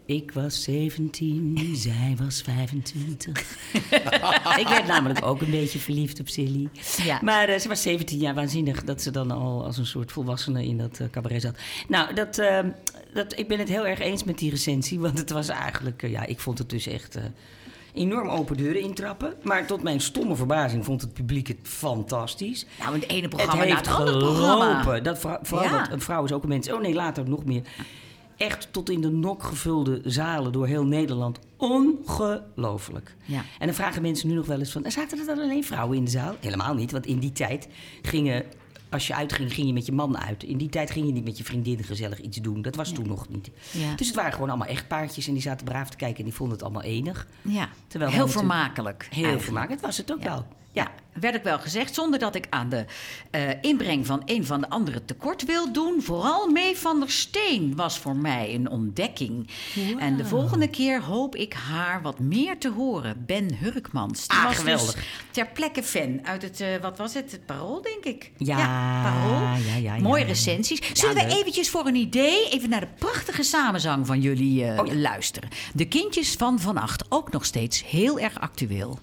Ik was zeventien, zij was vijfentwintig. Ik werd namelijk ook een beetje verliefd op Silly. Ja. Maar uh, ze was zeventien jaar, waanzinnig dat ze dan al als een soort volwassene in dat uh, cabaret zat. Nou, dat, uh, dat, ik ben het heel erg eens met die recensie. Want het was eigenlijk, uh, ja, ik vond het dus echt uh, enorm open deuren intrappen. Maar tot mijn stomme verbazing vond het publiek het fantastisch. Nou, het ene programma het na heeft het andere programma. gelopen. Dat vrou- vooral Ja. dat een vrouw is ook een mens. Oh nee, later nog meer. Echt tot in de nok gevulde zalen door heel Nederland. Ongelooflijk. Ja. En dan vragen mensen nu nog wel eens van... zaten er dan alleen vrouwen in de zaal? Helemaal niet, want in die tijd gingen... als je uitging, ging je met je man uit. In die tijd ging je niet met je vriendin gezellig iets doen. Dat was Ja. toen nog niet. Ja. Dus het waren gewoon allemaal echtpaardjes... en die zaten braaf te kijken en die vonden het allemaal enig. Ja, Terwijl heel wij natuurlijk- vermakelijk. Heel eigenlijk. vermakelijk, was het ook Ja. wel. Ja, werd ook wel gezegd, zonder dat ik aan de uh, inbreng van een van de anderen tekort wil doen. Vooral Mee van der Steen was voor mij een ontdekking. Wow. En de volgende keer hoop ik haar wat meer te horen. Ben Hurkmans. Die Ah, was geweldig. dus ter plekke fan uit het, uh, wat was het, het Parool, denk ik. Ja, Parool. ja, ja, ja, Mooie ja. recensies. Zullen Ja, we leuk. eventjes voor een idee even naar de prachtige samenzang van jullie uh, Oh, ja. luisteren. De Kindjes van Van Acht, ook nog steeds heel erg actueel.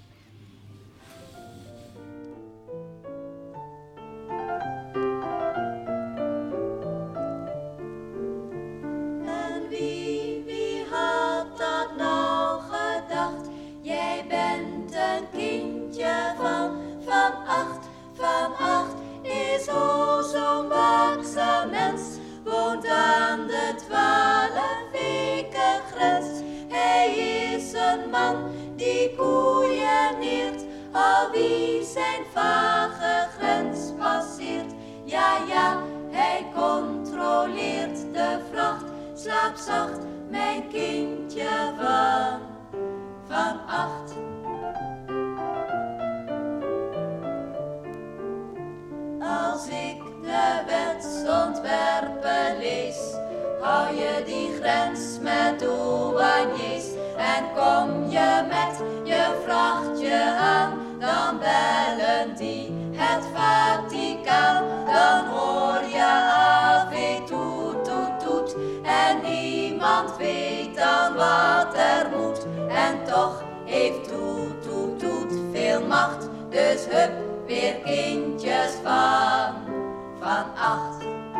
En wie, wie had dat nou gedacht? Jij bent een kindje van, van acht, van acht. Is o zo'n waakzaam mens, woont aan de twaalf weken grens. Hij is een man die koeien neert, al wie zijn vage grens passeert. Ja, ja, hij controleert de vracht. Slaap zacht, mijn kindje van, van acht. Als ik de wetsontwerpen lees, hou je die grens met douaniers. En kom je met je vrachtje aan, dan bellen die het Vaticaan. Dan hoor je ave toet, toet, toet. En niemand weet dan wat er moet. En toch heeft toet, toet, toet veel macht. Dus hup, weer kindjes van, van acht.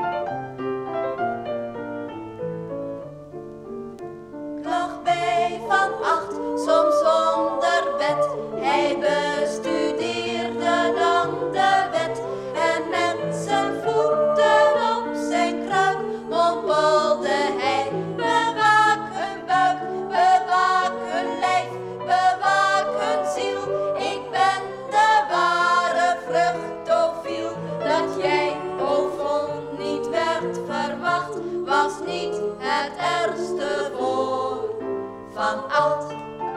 Lag bij Van Acht, soms zonder bed. Hij bestudeerde dan de wet. En met zijn voeten op zijn kruik mompelde hij: bewaak hun buik, bewaak hun lijf, bewaak hun ziel. Ik ben de ware vruchtofiel. Dat jij, o vond, niet werd verwacht, was niet het ergste voor Van Acht.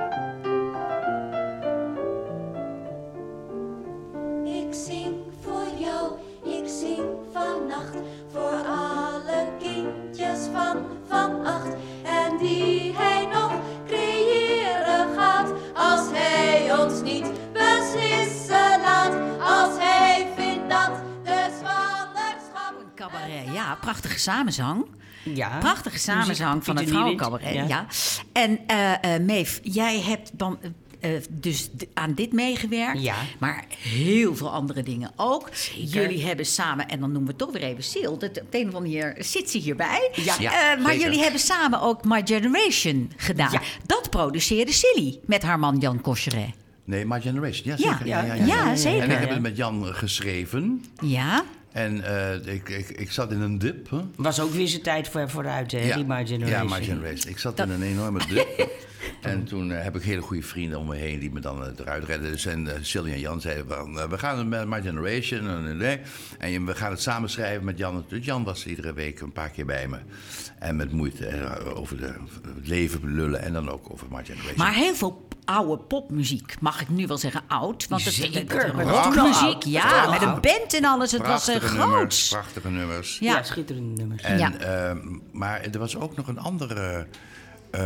Ik zing voor jou, ik zing vannacht, voor alle kindjes van Van Acht. En die hij nog creëren gaat, als hij ons niet beslissen laat. Als hij vindt dat de zwangerschap... Cabaret, ja, prachtige samenzang. Ja. Prachtige samenzang van het vrouwencabaret, ja. ja. En uh, uh, Meef, jij hebt dan uh, dus d- aan dit meegewerkt. Ja. Maar heel veel andere dingen ook. Zeker. Jullie hebben samen, en dan noemen we toch weer even Sil. Op de een of andere manier zit ze hierbij. Ja. Uh, Ja, maar zeker. jullie hebben samen ook My Generation gedaan. Ja. Dat produceerde Silly met haar man Jan Cocheret. Nee, My Generation. Ja, Ja, zeker. ja, ja, zeker. En ik heb ja. het met Jan geschreven. Ja. En uh, ik, ik, ik zat in een dip. Hè? Was ook weer zijn tijd voor, vooruit, hè? Die My Generation. Ja, My Generation. Ik zat in een enorme dip. En toen uh, heb ik hele goede vrienden om me heen die me dan uh, eruit redden. Dus en uh, Silly en Jan zeiden van, uh, we gaan het met My Generation. En, uh, en we gaan het samen schrijven met Jan. Dus Jan was iedere week een paar keer bij me. En met moeite uh, over de, het leven lullen en dan ook over My Generation. Maar heel veel oude popmuziek, mag ik nu wel zeggen oud. Want het, Zeker, het, het, maar het dat is rockmuziek, oud. ja, Dat is met een oud. band en alles. Het was uh, prachtige nummers, groot. prachtige nummers. Ja, Ja. schitterende nummers. En, Ja. uh, maar er was ook nog een andere uh,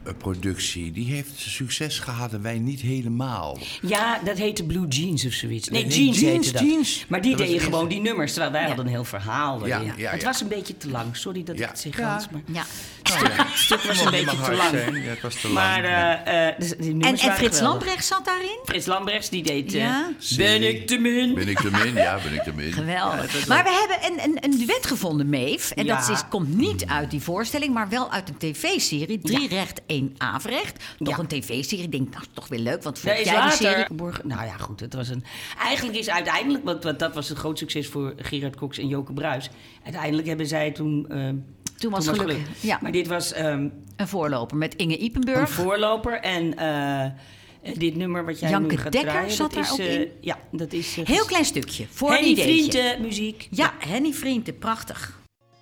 productie, die heeft succes gehad en wij niet helemaal. Ja, dat heette Blue Jeans of zoiets. Nee, Nee, nee, Jeans, Jeans, heette dat. Jeans. Maar die Dat was deden het gewoon eerste. die nummers, terwijl wij Ja. hadden een heel verhaal. Ja, erin. ja, het ja. was een beetje te lang. Sorry dat Ja. ik het zeg, Ja. Hans, maar Ja. het stuk was een beetje te lang. Ja, het was te lang. Maar eh, eh, dus die nummers En, en waren Frits geweldig. Lambrecht zat daarin? Frits Lambrechts, die deed... eh, Ja. Ben ik te min? Ben ik te min? Ja, ben ik te min. Geweldig. Maar we hebben een, een, een duet gevonden, Maeve. En dat Ja. is, komt niet uit die voorstelling, maar wel uit een tv-serie. Drie recht, één averecht. Toch Ja. een tv-serie. Ik denk, nou, is toch weer leuk. Want Dat volg is jij die later... serie? Geborgen- Nou ja, goed. Het was een... Eigenlijk is uiteindelijk... Want, want dat was een groot succes voor Gerard Cox en Joke Bruis. Uiteindelijk hebben zij toen... eh, Toen was geluk. Ja. Maar dit was ehm, Een voorloper met Inge een Ipenburg. voorloper. En eh, dit nummer wat jij Janke nu gaat Dekker draaien... zat dat daar is, ook eh, in. Ja, dat is... eh, Heel klein stukje. Voor Henny een ideetje. Vrienden muziek. Ja, Henny Vrienden. Prachtig.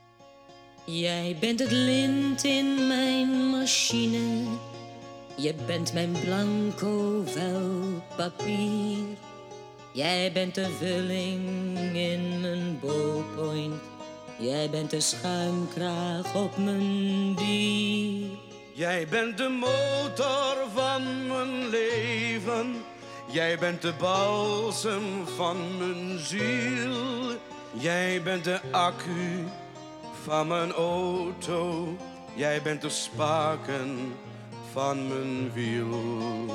Jij bent het lint in mijn machine. Je bent mijn blanco vel papier. Jij bent de vulling in mijn ballpoint. Jij bent de schuimkraag op mijn bier. Jij bent de motor van mijn leven. Jij bent de balsem van mijn ziel. Jij bent de accu van mijn auto. Jij bent de spaken van mijn wiel.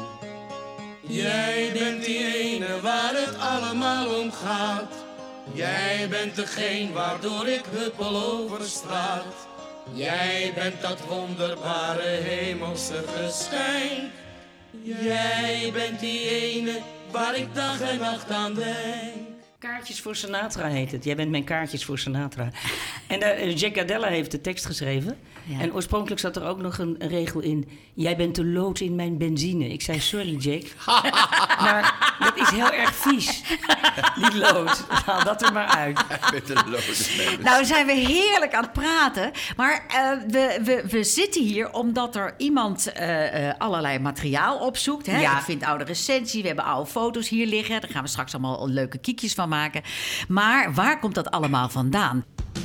Jij bent die ene waar het allemaal om gaat. Jij bent degene waardoor ik huppel over straat. Jij bent dat wonderbare hemelse geschenk. Jij bent die ene waar ik dag en nacht aan denk. Kaartjes voor Sinatra heet het. Jij bent mijn kaartjes voor Sinatra. En uh, Jack Gardella heeft de tekst geschreven. Ja. En oorspronkelijk zat er ook nog een, een regel in... Jij bent de lood in mijn benzine. Ik zei, sorry Jack. Maar dat is heel erg vies. Die lood. Haal dat er maar uit. Met de lood. Nou zijn we heerlijk aan het praten. Maar uh, we, we, we zitten hier omdat er iemand uh, uh, allerlei materiaal opzoekt. Hè? Ja. Ik vind oude recensie. We hebben oude foto's hier liggen. Daar gaan we straks allemaal leuke kiekjes van maken. Maar waar komt dat allemaal vandaan?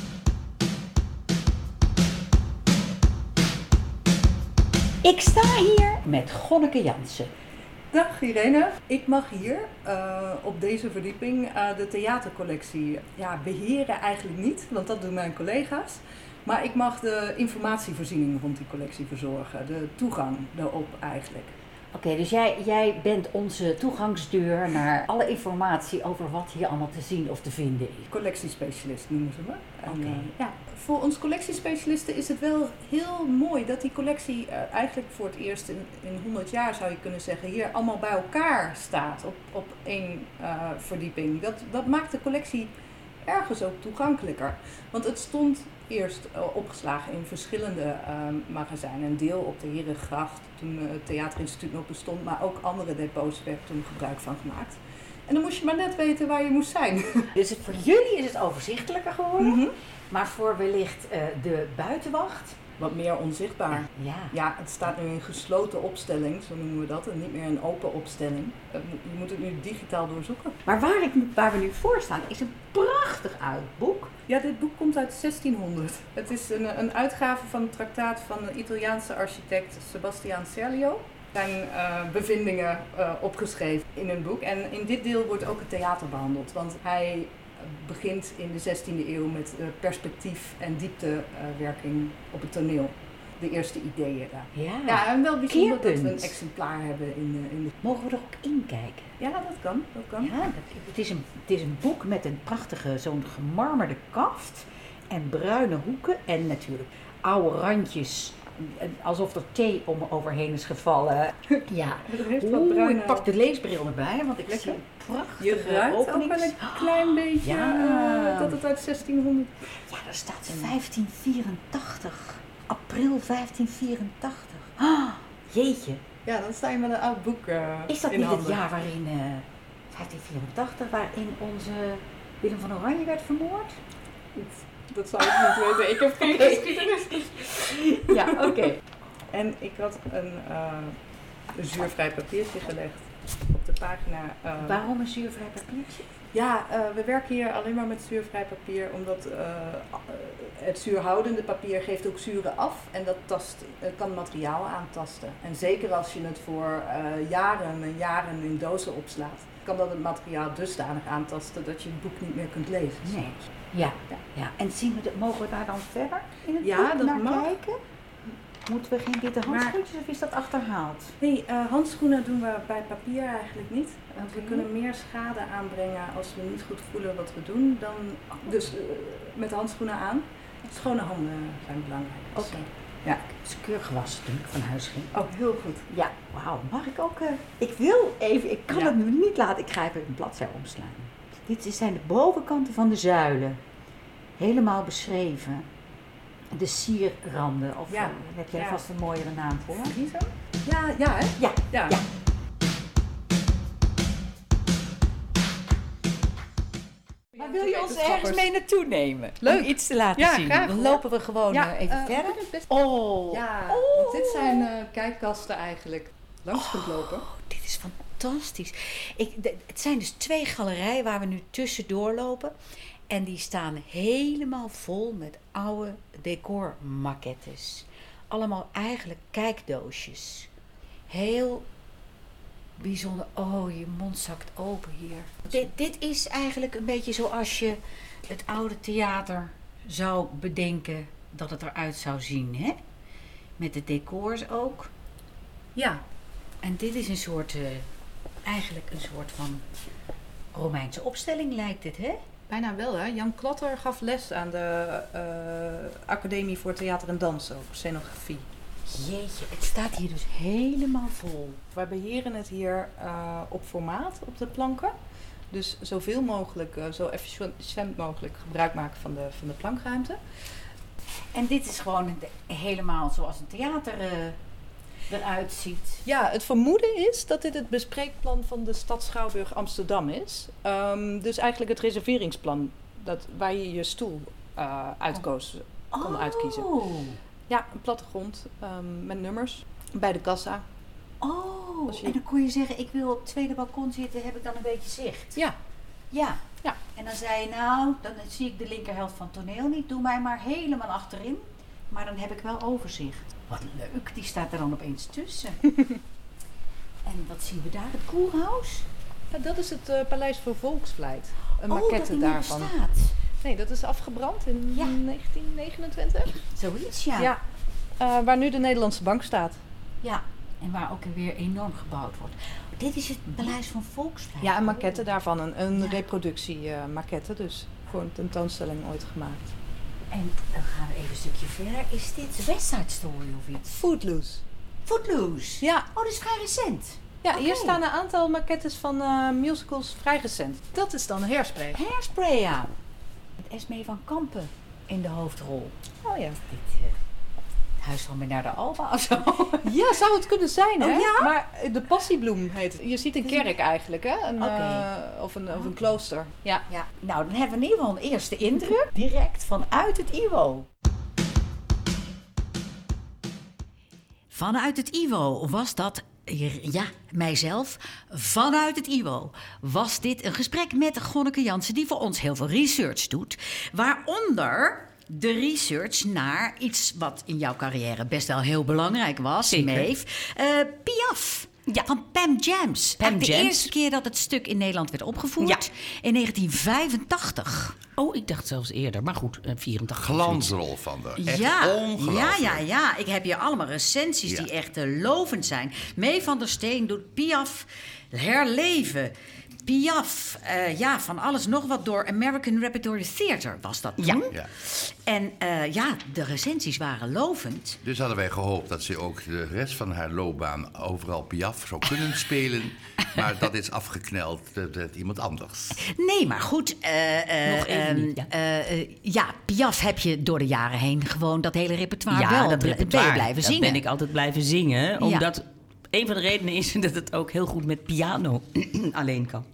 Ik sta hier met Gonneke Jansen. Dag Irene, ik mag hier uh, op deze verdieping uh, de theatercollectie ja, beheren eigenlijk niet, want dat doen mijn collega's. Maar ik mag de informatievoorziening rond die collectie verzorgen, de toegang daarop eigenlijk. Oké, okay, dus jij, jij bent onze toegangsdeur naar alle informatie over wat hier allemaal te zien of te vinden is. Collectiespecialist noemen ze me. Oké. Okay. Uh, ja, voor ons collectiespecialisten is het wel heel mooi dat die collectie uh, eigenlijk voor het eerst in, in honderd jaar zou je kunnen zeggen hier allemaal bij elkaar staat op, op één uh, verdieping. Dat, dat maakt de collectie ergens ook toegankelijker. Want het stond eerst uh, opgeslagen in verschillende uh, magazijnen. Een deel op de Herengracht, toen uh, het Theaterinstituut nog bestond, maar ook andere depots werd toen gebruik van gemaakt. En dan moest je maar net weten waar je moest zijn. Dus voor jullie is het overzichtelijker geworden, Mm-hmm. maar voor wellicht uh, de buitenwacht... Wat meer onzichtbaar. Ja. Ja, het staat nu in gesloten opstelling, zo noemen we dat, en niet meer een open opstelling. Je moet het nu digitaal doorzoeken. Maar waar, ik, waar we nu voor staan is een prachtig oud boek. Ja, dit boek komt uit zestienhonderd. Het is een, een uitgave van een traktaat van de Italiaanse architect Sebastian Serlio. Zijn uh, bevindingen uh, opgeschreven in een boek. En in dit deel wordt ook het theater behandeld, want hij begint in de zestiende eeuw met uh, perspectief en dieptewerking uh, op het toneel. De eerste ideeën daar. Ja, ja en wel bijzonder Keerpunt. dat we een exemplaar hebben in, uh, in de... Mogen we er ook inkijken? Ja, dat kan. Dat kan. Ja, dat, het, is een, het is een boek met een prachtige, zo'n gemarmerde kaft en bruine hoeken en natuurlijk oude randjes. Alsof er thee om me overheen is gevallen. Ja. Het heeft wat Oeh, bruine... ik pak de leesbril erbij, want ik Lekker. zie prachtige Je ruikt ook openings. wel een klein beetje Ja. uh, dat het uit zestienhonderd... Ja, daar staat vijftien vierentachtig. April vijftien vierentachtig. Oh, jeetje. Ja, dan sta je met een oud boek uh, Is dat in niet handen. het jaar waarin, uh, vijftien vierentachtig, waarin onze Willem van Oranje werd vermoord? Dat zou ik niet weten. Ik heb geen geschiedenis. Ja, oké. Okay. En ik had een, uh, een zuurvrij papiertje gelegd op de pagina. Uh, Waarom een zuurvrij papiertje? Ja, uh, we werken hier alleen maar met zuurvrij papier, omdat uh, het zuurhoudende papier geeft ook zuren af en dat tast, uh, kan materiaal aantasten. En zeker als je het voor uh, jaren en jaren in dozen opslaat, kan dat het materiaal dusdanig aantasten dat je het boek niet meer kunt lezen. Nee. Ja, ja. ja. En zien we de, mogen we daar dan verder in het ja, boek dat naar mag. kijken? Moeten we geen witte handschoentjes maar, of is dat achterhaald? Nee, uh, handschoenen doen we bij papier eigenlijk niet. Want we kunnen meer schade aanbrengen als we niet goed voelen wat we doen. Dan, dus uh, met handschoenen aan. Schone handen zijn belangrijk. Oké. Okay. Ja. Het is keurig gewassen toen ik van huis ging. Oh, heel goed. Ja, wauw. Mag ik ook... Uh, ik wil even... Ik kan ja. het nu niet laten. Ik ga even een bladzij omslaan. Dit zijn de bovenkanten van de zuilen. Helemaal beschreven. De sierranden, of ja. heb jij ja. vast een mooiere naam voor? Friso? Ja, ja hè? Ja. ja. ja. Maar wil je ons ergens mee naartoe nemen? Leuk. Om iets te laten ja, zien. Graag, Dan lopen we gewoon ja, even uh, verder. Best... Oh. Ja, oh. Want dit zijn uh, kijkkasten eigenlijk. Langs oh, kunt lopen. Dit is fantastisch. Ik, de, het zijn dus twee galerijen waar we nu tussendoor lopen. En die staan helemaal vol met oude decormaquettes. Allemaal eigenlijk kijkdoosjes. Heel bijzonder. Oh, je mond zakt open hier. Dit, dit is eigenlijk een beetje zoals je het oude theater zou bedenken dat het eruit zou zien, hè? Met de decors ook. Ja. En dit is een soort, uh, eigenlijk een soort van Romeinse opstelling lijkt het, hè? Bijna wel, hè? Jan Klatter gaf les aan de uh, Academie voor Theater en Dans, ook scenografie. Jeetje, het staat hier dus helemaal vol. We beheren het hier uh, op formaat, op de planken. Dus zoveel mogelijk, uh, zo efficiënt mogelijk gebruik maken van de, van de plankruimte. En dit is gewoon helemaal zoals een theater uh, eruit ziet. Ja, het vermoeden is dat dit het bespreekplan van de Stad Schouwburg Amsterdam is. Um, dus eigenlijk het reserveringsplan dat, waar je je stoel uh, uitkoos, oh. kon uitkiezen. Ja, een plattegrond um, met nummers bij de kassa. Oh, je... en dan kon je zeggen, ik wil op het tweede balkon zitten, heb ik dan een beetje zicht? Ja. Ja. ja. En dan zei je, nou, dan zie ik de linkerhelft van het toneel niet. Doe mij maar helemaal achterin. Maar dan heb ik wel overzicht. Wat leuk, die staat er dan opeens tussen. En wat zien we daar? Het Koerhuis? Ja, dat is het uh, Paleis voor Volksvlijt. Een oh, maquette dat daarvan. Bestaat. Nee, dat is afgebrand in ja. negentien negenentwintig. Zoiets, ja. Ja. Uh, waar nu de Nederlandse Bank staat. Ja, en waar ook weer enorm gebouwd wordt. Dit is het Paleis van Volksvlijt. Ja, een maquette daarvan. Een, een ja. reproductie uh, maquette dus. Voor een tentoonstelling ooit gemaakt. En dan gaan we even een stukje verder. Is dit West Side Story of iets? Footloose. Footloose? Ja. Oh, dat is vrij recent. Ja, okay. Hier staan een aantal maquettes van uh, musicals vrij recent. Dat is dan Hairspray. Hairspray, ja. Met Esmee van Kampen in de hoofdrol. Oh ja. Dit uh, Huis van Bernarda Alba of zo. Ja, zou het kunnen zijn, hè? Oh, ja? Maar de Passiebloem heet het. Je ziet een kerk eigenlijk, hè? Een, okay. uh, of, een, of een klooster. Ja. ja. Nou, dan hebben we in ieder geval een eerste indruk. Direct vanuit het I W O. Vanuit het I W O was dat... Ja, mijzelf. Vanuit het I W O was dit een gesprek met Gonneke Jansen... die voor ons heel veel research doet. Waaronder de research naar iets wat in jouw carrière best wel heel belangrijk was, Maeve. Uh, Piaf. Ja. Van Pam Jams. Pam de Jams. eerste keer dat het stuk in Nederland werd opgevoerd. Ja. In negentien vijfentachtig. Oh, ik dacht zelfs eerder. Maar goed, vierentachtig. Glansrol van de. Echt ja. ongelooflijk. Ja, ja, ja. Ik heb hier allemaal recensies ja. die echt uh, lovend zijn. Mee van der Steen doet Piaf herleven. Piaf, uh, ja, van alles nog wat door American Repertory Theatre was dat toen. Ja. ja. En uh, ja, de recensies waren lovend. Dus hadden wij gehoopt dat ze ook de rest van haar loopbaan overal Piaf zou kunnen spelen. Maar dat is afgekneld met iemand anders. Nee, maar goed. Uh, uh, nog even uh, niet, ja. Uh, uh, ja, Piaf heb je door de jaren heen gewoon dat hele repertoire ja, wel dat bl- repertoire, ben je blijven dat zingen. ben ik altijd blijven zingen. Omdat ja. een van de redenen is dat het ook heel goed met piano alleen kan.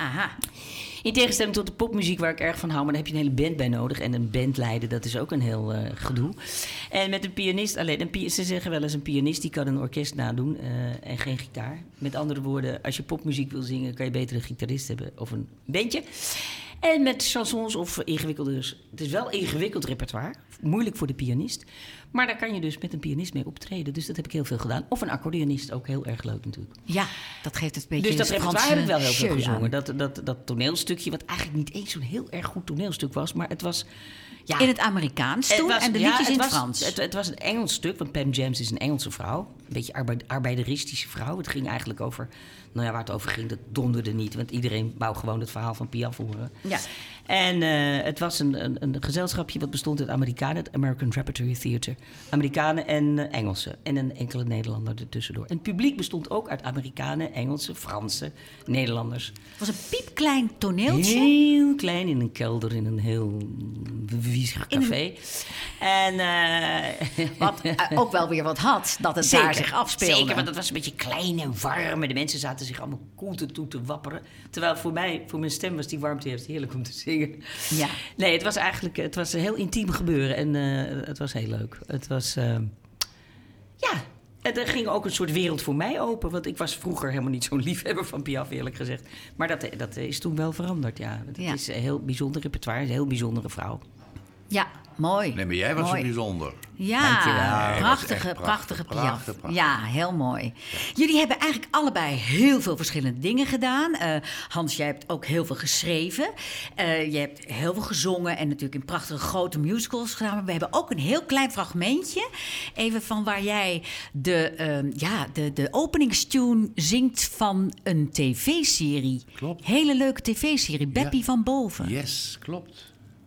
Aha. In tegenstelling tot de popmuziek waar ik erg van hou, maar daar heb je een hele band bij nodig. En een band leiden, dat is ook een heel uh, gedoe. En met een pianist alleen. Een pi- ze zeggen wel eens, een pianist die kan een orkest nadoen uh, en geen gitaar. Met andere woorden, als je popmuziek wil zingen, kan je beter een gitarist hebben of een bandje. En met chansons of ingewikkelde... Het is wel ingewikkeld repertoire. Moeilijk voor de pianist. Maar daar kan je dus met een pianist mee optreden. Dus dat heb ik heel veel gedaan. Of een accordeonist, ook heel erg leuk natuurlijk. Ja, dat geeft het een beetje... Dus dat repertoire heb ik wel heel veel jeu gezongen. aan. Dat, dat, dat toneelstukje, wat eigenlijk niet eens zo'n heel erg goed toneelstuk was. Maar het was... Ja, In het Amerikaans het toen was- en de ja, liedjes in het het was, Frans. Het, het was een Engels stuk, want Pam James is een Engelse vrouw. Een beetje arbeid, arbeideristische vrouw. Het ging eigenlijk over... Nou ja, waar het over ging, dat donderde niet. Want iedereen wou gewoon het verhaal van Piaf horen. Ja. En uh, het was een, een, een gezelschapje wat bestond uit Amerikanen, het American Repertory Theatre. Amerikanen en uh, Engelsen. En een enkele Nederlander ertussendoor. En het publiek bestond ook uit Amerikanen, Engelsen, Fransen, Nederlanders. Het was een piepklein toneeltje. Heel klein in een kelder in een heel wiezig café. En uh, Wat uh, ook wel weer wat had, dat het Zeker, daar zich afspeelde. Zeker, want het was een beetje klein en warm. En de mensen zaten zich allemaal koel te toe te wapperen. Terwijl voor mij, voor mijn stem was die warmte juist heerlijk om te zingen. Ja. Nee, het was eigenlijk het was een heel intiem gebeuren. En uh, het was heel leuk. Het was... Uh, ja... Er ging ook een soort wereld voor mij open. Want ik was vroeger helemaal niet zo'n liefhebber van Piaf, eerlijk gezegd. Maar dat, dat is toen wel veranderd, ja. Het Ja. is een heel bijzonder repertoire. Een heel bijzondere vrouw. Ja, mooi. Nee, maar jij was mooi. zo bijzonder. Ja, Dankjewel. prachtige, Ja, dat was echt prachtige prachtig. Piaf. Prachtig, prachtig. Ja, heel mooi. Jullie hebben eigenlijk allebei heel veel verschillende dingen gedaan. Uh, Hans, jij hebt ook heel veel geschreven. Uh, je hebt heel veel gezongen en natuurlijk in prachtige grote musicals gedaan. Maar we hebben ook een heel klein fragmentje. Even van waar jij de, uh, ja, de, de openingstune zingt van een tv-serie. Klopt. Hele leuke tv-serie, Beppie Ja. van Boven. Yes, klopt.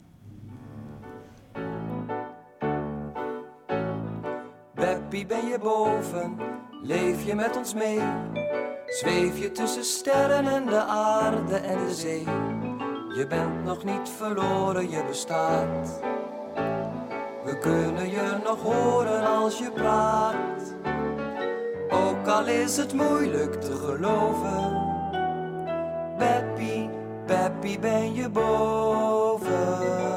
Beppie, ben je boven? Leef je met ons mee? Zweef je tussen sterren en de aarde en de zee? Je bent nog niet verloren, je bestaat. We kunnen je nog horen als je praat. Ook al is het moeilijk te geloven. Beppie, Beppie, ben je boven?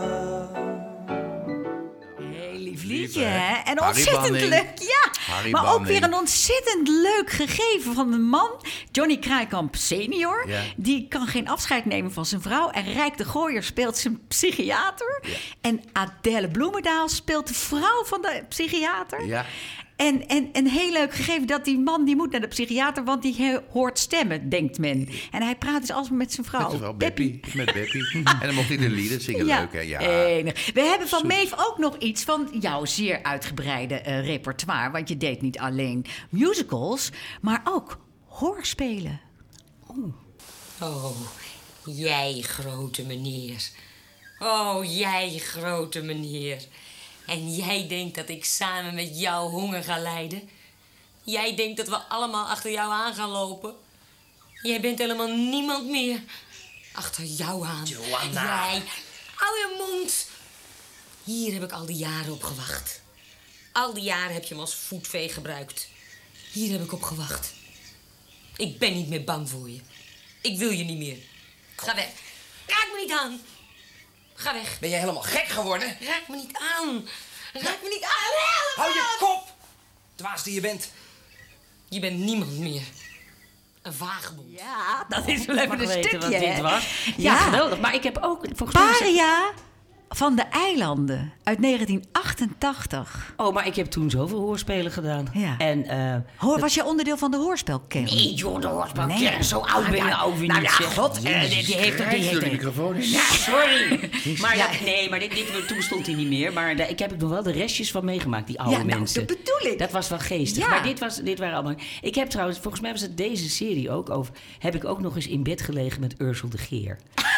Liedje, hè? En Harry ontzettend Banning. leuk, ja. Harry maar ook Banning. weer een ontzettend leuk gegeven van een man, Johnny Kraaikamp senior. Ja. Die kan geen afscheid nemen van zijn vrouw. En Rijk de Gooier speelt zijn psychiater. Ja. En Adèle Bloemendaal speelt de vrouw van de psychiater. Ja. En, en een heel leuk gegeven dat die man die moet naar de psychiater, want die he- hoort stemmen, denkt men. En hij praat dus alsmaar met zijn vrouw. Dat is wel Beppie. Met Beppie. En dan mocht hij de lieden zingen. Leuk, hè? Ja. enig. We hebben van Zoet. Meef ook nog iets van jouw zeer uitgebreide eh, repertoire. Want je deed niet alleen musicals, maar ook hoorspelen. Oh, jij grote meneer. Oh, jij grote meneer. En jij denkt dat ik samen met jou honger ga lijden? Jij denkt dat we allemaal achter jou aan gaan lopen? Jij bent helemaal niemand meer. Achter jou aan. Johanna. Jij. Hou je mond. Hier heb ik al die jaren op gewacht. Al die jaren heb je hem als voetveeg gebruikt. Hier heb ik op gewacht. Ik ben niet meer bang voor je. Ik wil je niet meer. Ga weg. Raak me niet aan. Ga weg. Ben jij helemaal gek geworden? Raak me niet aan. Raak me niet aan. Help Hou je me. kop! Dwaas die je bent. Je bent niemand meer. Een vagebond. Ja, dat is wel even Mag een weten stukje. wat dit hè? was. Ja, Ja. geweldig. Maar ik heb ook... Volgens mij is het- Paria van de Eilanden uit negentien achtentachtig. Oh, maar ik heb toen zoveel hoorspelen gedaan. Ja. En, uh, Hoor, was jij onderdeel van de hoorspelkern? Nee, joh, de hoorspel. Nee. Ja, zo oud ben je ook weer nou niet. ja, zeg. god, eh, die, die heeft er... Die Door heeft de er microfoon in. Ja, sorry. Maar Ja. dat- nee, maar dit, dit, toen bestond hij niet meer. Maar daar- ik heb er nog wel de restjes van meegemaakt, die oude Ja, nou, mensen. dat bedoel ik. Dat was wel geestig. Ja. Maar dit, was, dit waren allemaal... Ik heb trouwens, volgens mij was het deze serie ook over... Heb ik ook nog eens in bed gelegen met Ursel de Geer.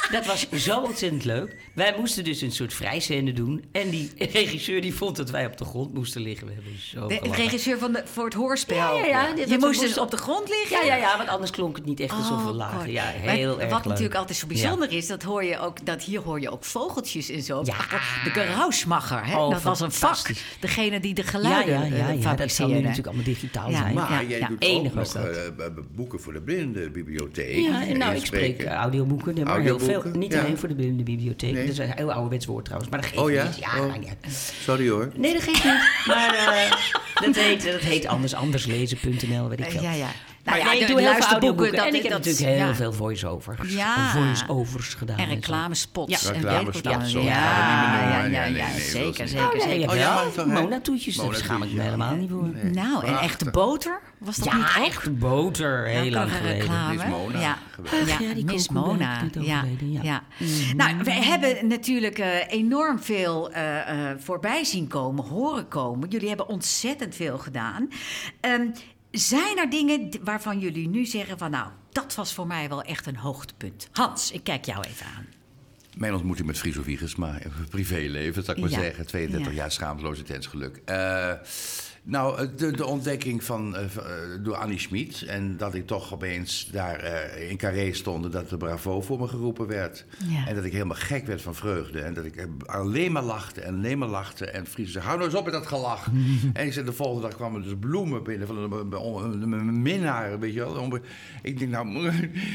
Dat was zo ontzettend leuk. Wij moesten dus een soort vrijscène doen. En die regisseur die vond dat wij op de grond moesten liggen. We hebben zo De, de regisseur van de, voor het hoorspel. Ja, ja, ja. Je Dat moest we dus moesten- op de grond liggen? Ja, ja, ja, want anders klonk het niet echt alsof we Oh, lagen. God. Ja, Maar heel erg Wat leuk. natuurlijk altijd zo bijzonder is, dat hoor je ook, dat hier hoor je ook vogeltjes en zo. Ja. De geruismacher, hè? Oh, dat was een vak. fantastisch. Degene die de Ja, geluiden ja, ja, eh, ja. Dat zal nu fabriceerde. natuurlijk allemaal digitaal Ja, zijn. maar Maar Ja, jij ja. doet Enig ook was nog dat. eh, b- boeken voor de blindenbibliotheek. Ja, en nou, ik Inspreken. spreek uh, audioboeken, nee, maar heel veel. Audioboeken, Niet ja. alleen voor de blinde bibliotheek. Nee. Dat is een heel ouderwets woord trouwens, maar dat geeft Oh ja? niet. Ja, Oh. maakt niet uit. Sorry hoor. Nee, dat geeft niet. Maar uh, dat, heet, dat heet anders, anderslezen punt n l, weet ik Eh, veel. ja, ja. Nou, Nou ja, ja, ik de doe heel veel luisterboeken, audioboeken. dat- En ik heb dat- natuurlijk heel ja. veel voice-overs. Ja. Voice-overs gedaan. En zo. reclamespots. Ja. en Reclamespots, weet ik wat zo. dan. Ja, Ja, nee, ja, nee, ja, nee, ja, nee, dat zeker, is- zeker, Oh, ja, zeker. je hebt Oh, ja, wel maar toch, hè? Mona-toetjes, daar Mona-toetjes, schaam ik me ja. helemaal niet voor. Nee. Nou, en Prachtig. echte boter? Was dat Ja, niet ook? echte boter, heel Ook lang nog een geleden. reclame. Miss Mona, Ja, geweldig. ja, Ja, die Miss Coco Mona. ben ik net Ja, overleden, ja. ja. Nou, we hebben natuurlijk eh, enorm veel eh, eh, voorbij zien komen, horen komen. Jullie hebben ontzettend veel gedaan. Ehm, zijn er dingen d- waarvan jullie nu zeggen van... nou, dat was voor mij wel echt een hoogtepunt. Hans, ik kijk jou even aan. Mijn ontmoeting met Friso Wiegersma, privéleven, zal ik maar Ja. zeggen. tweeëndertig Ja. jaar schaamteloos intens geluk. Eh, nou, de, de ontdekking van, eh, v- eh, door Annie Schmid. En dat ik toch opeens daar eh, in Carré stond en dat de bravo voor me geroepen werd. Ja. En dat ik helemaal gek werd van vreugde. En dat ik eh, alleen maar lachte en alleen maar lachte. En Friso zei, hou nou eens op met dat gelach. En ik zei, de volgende dag kwamen dus bloemen binnen van een- een een- een minnaar, weet je wel. Om- Ik denk, nou...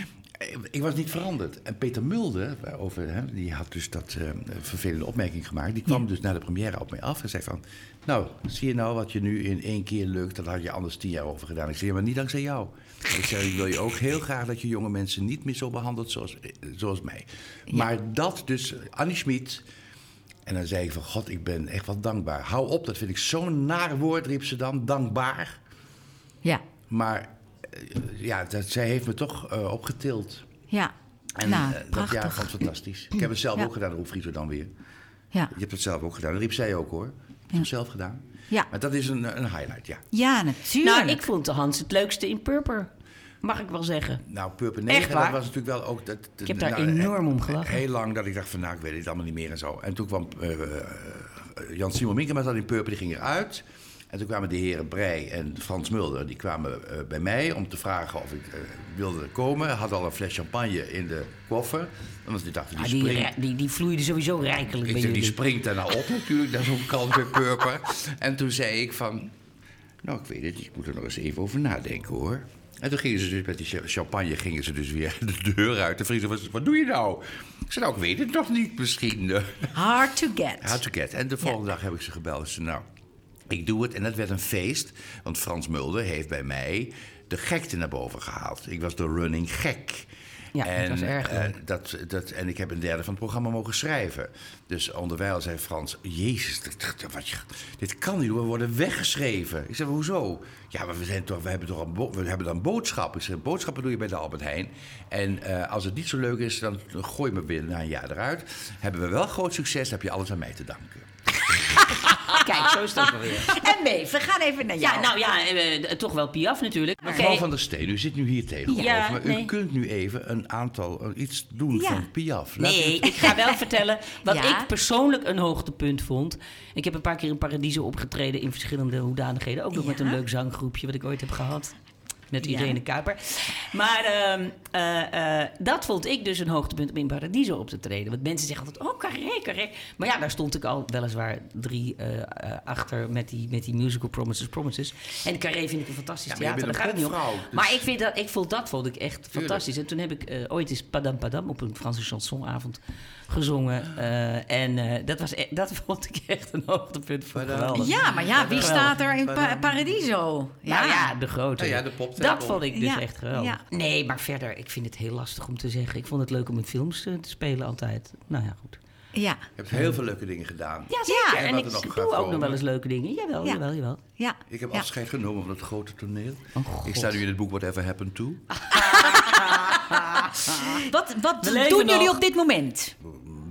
Ik was niet veranderd. En Peter Mulder, over, hè, die had dus dat uh, vervelende opmerking gemaakt. Die kwam Ja. dus na de première op mij af en zei van... Nou, zie je nou wat je nu in één keer lukt? Dat had je anders tien jaar over gedaan. Ik zei, ja, maar niet dankzij jou. Ik zei, ik wil je ook heel graag dat je jonge mensen niet meer zo behandelt zoals, zoals mij. Ja. Maar dat dus, Annie Schmid... En dan zei ik van, god, ik ben echt wel dankbaar. Hou op, dat vind ik zo'n naar woord, riep ze dan. Dankbaar. Ja, Maar uh, ja, dat, zij heeft me toch uh, opgetild. ja. En nou, eh, dat prachtig. jaar vond ik fantastisch. Ik heb het zelf Ja. ook gedaan, roept Friso dan weer. Ja. Je hebt het zelf ook gedaan. Dat riep zij ook, hoor. Ik heb het zelf gedaan. Ja. Maar dat is een, een highlight, ja. Ja, natuurlijk. Nou, ik vond Hans het leukste in Purper. Mag ik wel zeggen. Nou, Purper Echt negen, waar? dat was natuurlijk wel ook... Dat, Ik heb daar nou, enorm he- om gelachen. Heel lang dat ik dacht van, nou, ik weet het allemaal niet meer en zo. En toen kwam uh, uh, Jan-Simon Minkema zat in Purper, die ging eruit. En toen kwamen de heren Breij en Frans Mulder, die kwamen uh, bij mij om te vragen of ik uh, wilde komen. Had al een fles champagne in de koffer. Want die dachten, die Ah, die, springt... ri- die, die vloeide sowieso rijkelijk Ik bij zeg, die jullie. springt daarna op natuurlijk, naar zo'n kant bij Purper. En toen zei ik van, nou, ik weet het, ik moet er nog eens even over nadenken, hoor. En toen gingen ze dus met die cha- champagne gingen ze dus weer de deur uit. De vrienden was, wat doe je nou? Ik zei, nou, ik weet het nog niet, misschien. eh. Hard to get. Hard to get. En de volgende dag heb ik ze gebeld. Ze zei, nou, ik doe het. En dat werd een feest. Want Frans Mulder heeft bij mij de gekte naar boven gehaald. Ik was de running gek. Ja, dat en, was erg eh, leuk. dat, dat, en ik heb een derde van het programma mogen schrijven. Dus onderwijl zei Frans... Jezus, dit, dit- wat je, dit kan niet, we worden weggeschreven. Ik zei, hoezo? Ja, maar we, zijn toch, we, hebben toch een bo- we hebben dan boodschappen. Ik zei, boodschappen doe je bij de Albert Heijn. En eh, als het niet zo leuk is, dan gooi je me binnen na een jaar eruit. Hebben we wel groot succes, heb je alles aan mij te danken. Kijk, zo is het ook wel weer. En Meef, we gaan even naar jou. Ja, nou ja, eh, toch wel Piaf natuurlijk. Mevrouw Oké. van der Steen, u zit nu hier tegenover Ja, me. U nee. kunt nu even een aantal, eh, iets doen Ja. van Piaf. Laat u Nee, het- ik ga wel vertellen wat Ja? ik persoonlijk een hoogtepunt vond. Ik heb een paar keer in Paradiso opgetreden in verschillende hoedanigheden. Ook nog Ja? met een leuk zanggroepje wat ik ooit heb gehad. Met Ja. Irene Kuiper. Maar ehm, eh, eh, dat vond ik dus een hoogtepunt om in Paradiso op te treden. Want mensen zeggen altijd, oh, Carré, Carré. Maar ja, daar stond ik al weliswaar drie eh, eh, achter met die, met die musical Promises, Promises. En Carré vind ik een fantastisch Ja, maar je theater, bent daar gaat een het niet om. popvrouw, dus- Maar ik vind dat, ik vond dat vond ik echt fantastisch. En toen heb ik eh, ooit eens Padam Padam op een Franse chansonavond gezongen. Eh, en eh, dat, was, e- dat vond ik echt een hoogtepunt voor geweldig. Ja, maar ja, wie Geweldig. staat er in pa- Paradiso? Nou ja, de grote. Nou ja, de poptempel. Dat vond ik dus Ja, echt geweldig. ja. Nee, maar verder, ik vind het heel lastig om te zeggen. Ik vond het leuk om in films eh, te spelen altijd. Nou ja, goed. Ja, Je hebt heel veel leuke dingen gedaan. Ja, zeker. En En, wat ik er nog doe gaat ook nog komen. wel eens leuke dingen. Jawel, Ja. jawel, jawel. ja. Ik heb ja. afscheid genomen van het grote toneel. Oh, God. Ik sta nu in het boek Whatever Happened To. Wat, wat We leven doen jullie nog. op dit moment?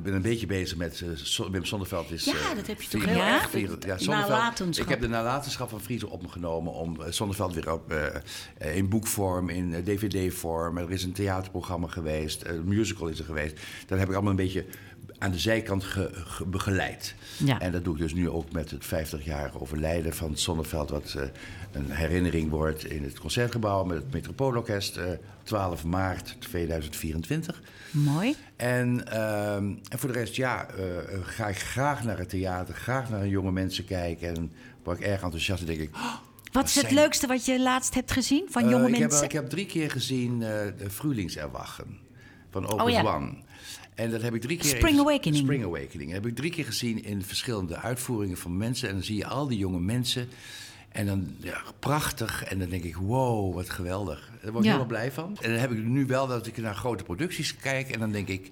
ben een beetje bezig met... Uh, so- Wim Sonneveld is... Ja, uh, dat heb je Friese, toch heel ja? erg. Friese, ja, Het Sonneveld. nalatenschap. Ik heb de nalatenschap van Friese op me genomen... om uh, Sonneveld weer op, uh, uh, in boekvorm, in uh, D V D-vorm... Er is een theaterprogramma geweest, een musical is er geweest. Dat heb ik allemaal een beetje aan de zijkant ge- ge- begeleid. Ja. En dat doe ik dus nu ook met het vijftig jaar overlijden van Sonneveld... wat uh, een herinnering wordt in het Concertgebouw... met het Metropoolorkest, uh, twaalf maart tweeduizend vierentwintig... Mooi. En, uh, en voor de rest, ja, uh, ga ik graag naar het theater, graag naar jonge mensen kijken. En word ik erg enthousiast en denk ik... Oh, Wat is het zijn... leukste wat je laatst hebt gezien van jonge uh, ik mensen? Heb, ik heb drie keer gezien uh, de Frühlingserwachen van Opus Oh, ja. One. En dat heb ik drie keer... Spring even, Awakening. Spring Awakening. Dat heb ik drie keer gezien in verschillende uitvoeringen van mensen. En dan zie je al die jonge mensen... En dan, ja, prachtig. En dan denk ik, wow, wat geweldig. Daar word ik Ja. helemaal blij van. En dan heb ik nu wel dat ik naar grote producties kijk. En dan denk ik,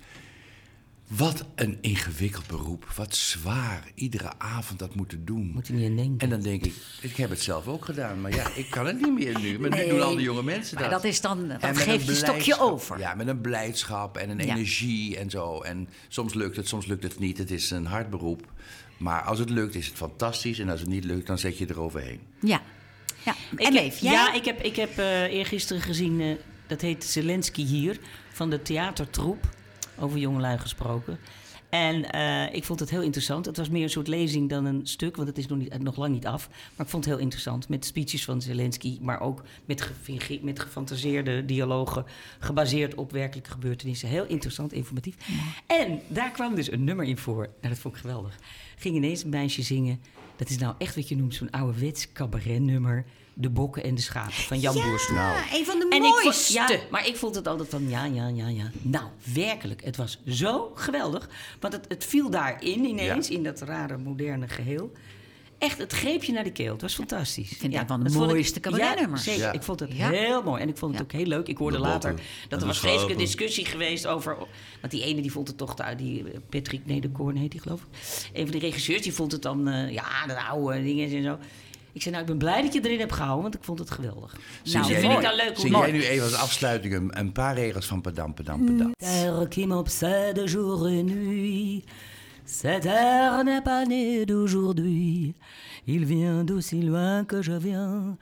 wat een ingewikkeld beroep. Wat zwaar. Iedere avond dat moeten doen. Moet je niet aan denken. En dan denk ik, ik heb het zelf ook gedaan. Maar ja, ik kan het niet meer nu. Maar nu Nee, doen al die jonge mensen dat. Maar dat is dan, dat En met geeft een je stokje blijdschap. over. Ja, met een blijdschap en een Ja. energie en zo. En soms lukt het, soms lukt het niet. Het is een hard beroep. Maar als het lukt, is het fantastisch. En als het niet lukt, dan zet je eroverheen. Ja. ja. En Ik- Leef, jij? Ja, ik heb, ik heb uh, eergisteren gezien, uh, dat heet Zelensky hier, van de theatertroep, over jongelui gesproken. En uh, ik vond het heel interessant. Het was meer een soort lezing dan een stuk, want het is nog, niet, nog lang niet af. Maar ik vond het heel interessant, met speeches van Zelensky, maar ook met, gefinge, met gefantaseerde dialogen, gebaseerd op werkelijke gebeurtenissen. Heel interessant, informatief. Ja. En daar kwam dus een nummer in voor. Nou, dat vond ik geweldig. Ging ineens een meisje zingen. Dat is nou echt wat je noemt zo'n ouderwets cabaretnummer. De bokken en de schapen van Jan ja, Boerstoel. Nou. Een van de En mooiste. Ik vond, ja, maar ik vond het altijd van ja, ja, ja, ja. Nou, werkelijk, het was zo geweldig. Want het, het viel daarin ineens, ja. in dat rare, moderne geheel. Echt, het greep je naar de keel. Het was fantastisch. Ik vind ja, dat van de mooiste cabaretnummers. Ja, zeker. Ja. Ik vond het Ja. heel mooi. En ik vond het Ja. ook heel leuk. Ik hoorde De later botten dat en er de was vreselijke schapen. discussie geweest over... Want die ene die vond het toch... Die Patrick Nederkoorn heet die, geloof ik. Een van de regisseurs, die vond het dan... Uh, ja, dat oude dingen en zo. Ik zei, nou, ik ben blij dat je erin hebt gehouden, want ik vond het geweldig. Zing Nou, dat jij vind nu- ik dan leuk. Zing jij nu even als afsluiting een, een paar regels van Padam, Padam, Padam? Terre qui m'obsède jour et nuit, cet air n'est pas né d'aujourd'hui. Il vient d'aussi loin que je viens,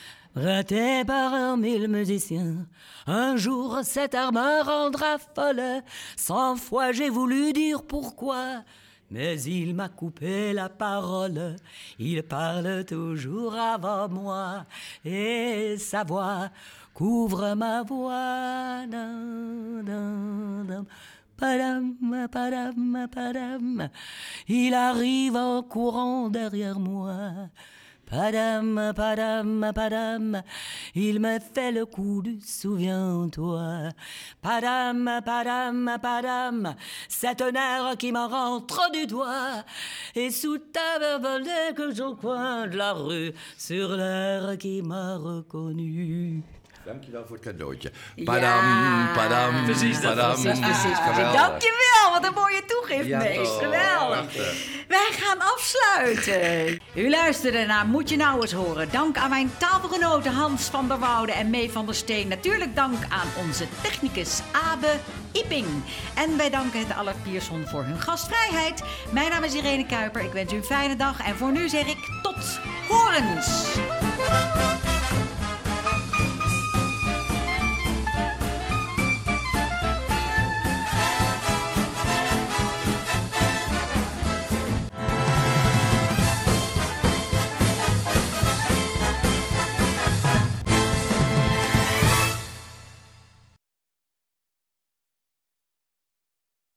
raté par un mille musiciens. Un jour cet air me rendra folle, cent fois j'ai voulu dire pourquoi. Mais il m'a coupé la parole, il parle toujours avant moi, et sa voix couvre ma voix. Dun, dun, dun. Padam, padam, padam. Il arrive en courant derrière moi. Padam, padam, padam, il me fait le coup du souviens-toi. Padam, padam, padam, c'est un air qui me rentre du doigt. Et sous ta volée que je coin de la rue, sur l'air qui m'a reconnu. Dankjewel voor het cadeautje. Ja. Padam, padam, Precies, dat padam. was het. Precies, precies. Geweldig. Dankjewel, wat een mooie toegift, Ja, Mees. toch. Geweldig. Prachtig. Wij gaan afsluiten. U luisterde naar Moet je nou eens horen. Dank aan mijn tafelgenoten Hans van der Woude en Mee van der Steen. Natuurlijk dank aan onze technicus Abe Iping. En wij danken het Allard Pierson voor hun gastvrijheid. Mijn naam is Irene Kuiper. Ik wens u een fijne dag. En voor nu zeg ik tot horens.